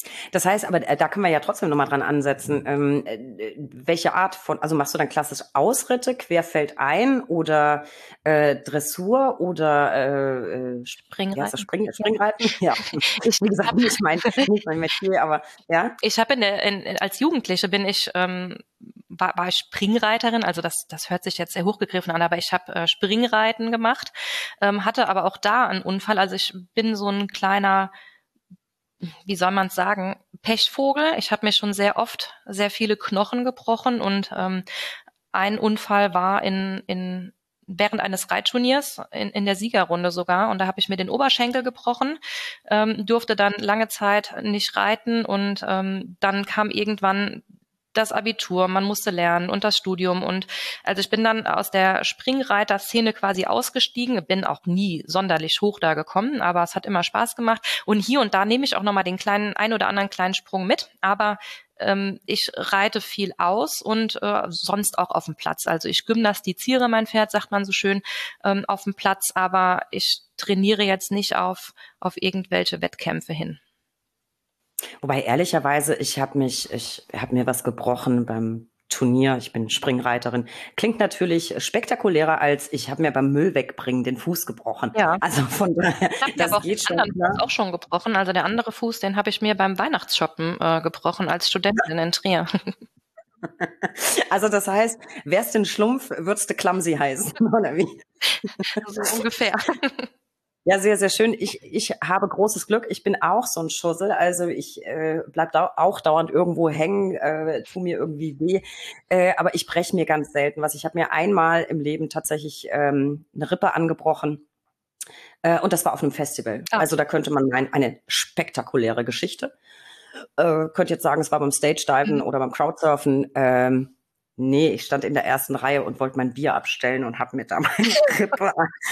Das heißt, aber äh, da können wir ja trotzdem nochmal dran ansetzen. Ähm, äh, welche Art von, also machst du dann klassisch Ausritte, Querfeldein oder äh, Dressur oder äh, äh, wie heißt das, Springreiten. Spring, Springreiten? Ja, Ich wie gesagt, habe nicht mein, nicht mein Metier, aber ja. ich hab in der, in, als Jugendliche bin ich, ähm, war, war ich Springreiterin, also das, das hört sich jetzt sehr hochgegriffen an, aber ich habe äh, Springreiten gemacht, ähm, hatte aber auch da einen Unfall. Also ich bin so ein kleiner, wie soll man es sagen, Pechvogel. Ich habe mir schon sehr oft sehr viele Knochen gebrochen und ähm, ein Unfall war in, in während eines Reitturniers, in, in der Siegerrunde sogar, und da habe ich mir den Oberschenkel gebrochen, ähm, durfte dann lange Zeit nicht reiten und ähm, dann kam irgendwann das Abitur, man musste lernen und das Studium und also ich bin dann aus der Springreiter-Szene quasi ausgestiegen, bin auch nie sonderlich hoch da gekommen, aber es hat immer Spaß gemacht und hier und da nehme ich auch nochmal den kleinen, ein oder anderen kleinen Sprung mit, aber ähm, ich reite viel aus und äh, sonst auch auf dem Platz, also ich gymnastiziere mein Pferd, sagt man so schön, ähm, auf dem Platz, aber ich trainiere jetzt nicht auf, auf irgendwelche Wettkämpfe hin. Wobei ehrlicherweise, ich habe mich, ich habe mir was gebrochen beim Turnier. Ich bin Springreiterin. Klingt natürlich spektakulärer als ich habe mir beim Müll wegbringen den Fuß gebrochen. Ja. Also von daher, Ich habe mir das aber auch geht den schon. anderen Fuß auch schon gebrochen. Also der andere Fuß, den habe ich mir beim Weihnachtsshoppen äh, gebrochen als Studentin in Trier. Also das heißt, wärst du ein Schlumpf, würdest du clumsy heißen, oder wie? So ungefähr. Ja, sehr, sehr schön. Ich, ich habe großes Glück. Ich bin auch so ein Schussel. Also ich äh, bleib da auch dauernd irgendwo hängen, äh, tu mir irgendwie weh. Äh, aber ich breche mir ganz selten was. Ich habe mir einmal im Leben tatsächlich ähm, eine Rippe angebrochen. Äh, und das war auf einem Festival. Ah. Also da könnte man meinen, eine spektakuläre Geschichte. Äh, könnte jetzt sagen, es war beim Stage-Diven Mhm. oder beim Crowdsurfen. Ähm, nee, ich stand in der ersten Reihe und wollte mein Bier abstellen und habe mir da meine Rippe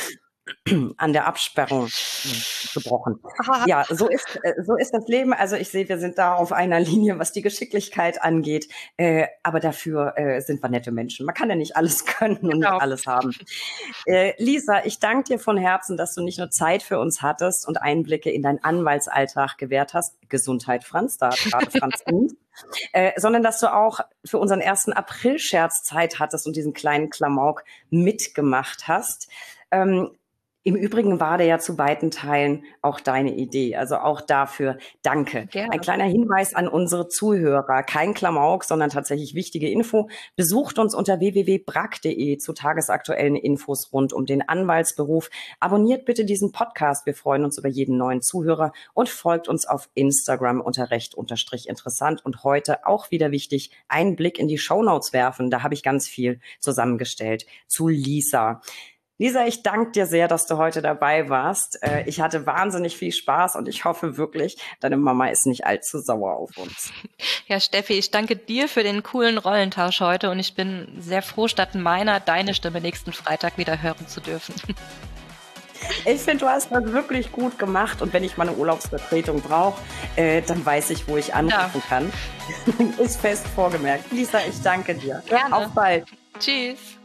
an der Absperrung gebrochen. Aha. Ja, so ist, äh, so ist das Leben. Also ich sehe, wir sind da auf einer Linie, was die Geschicklichkeit angeht. Äh, aber dafür äh, sind wir nette Menschen. Man kann ja nicht alles können und Genau. nicht alles haben. Äh, Lisa, ich danke dir von Herzen, dass du nicht nur Zeit für uns hattest und Einblicke in deinen Anwaltsalltag gewährt hast. Gesundheit, Franz, da hat gerade Franz gut. Äh, sondern dass du auch für unseren ersten April-Scherz Zeit hattest und diesen kleinen Klamauk mitgemacht hast. Ähm, Im Übrigen war der ja zu weiten Teilen auch deine Idee. Also auch dafür danke. Gerne. Ein kleiner Hinweis an unsere Zuhörer. Kein Klamauk, sondern tatsächlich wichtige Info. Besucht uns unter w w w punkt brack punkt de zu tagesaktuellen Infos rund um den Anwaltsberuf. Abonniert bitte diesen Podcast. Wir freuen uns über jeden neuen Zuhörer und folgt uns auf Instagram unter recht unterstrich interessant. Und heute auch wieder wichtig, einen Blick in die Shownotes werfen. Da habe ich ganz viel zusammengestellt zu Lisa. Lisa, ich danke dir sehr, dass du heute dabei warst. Ich hatte wahnsinnig viel Spaß und ich hoffe wirklich, deine Mama ist nicht allzu sauer auf uns. Ja, Steffi, ich danke dir für den coolen Rollentausch heute und ich bin sehr froh, statt meiner deine Stimme nächsten Freitag wieder hören zu dürfen. Ich finde, du hast das wirklich gut gemacht und wenn ich mal eine Urlaubsvertretung brauche, äh, dann weiß ich, wo ich anrufen ja. kann. Ist fest vorgemerkt. Lisa, ich danke dir. Gerne. Auf bald. Tschüss.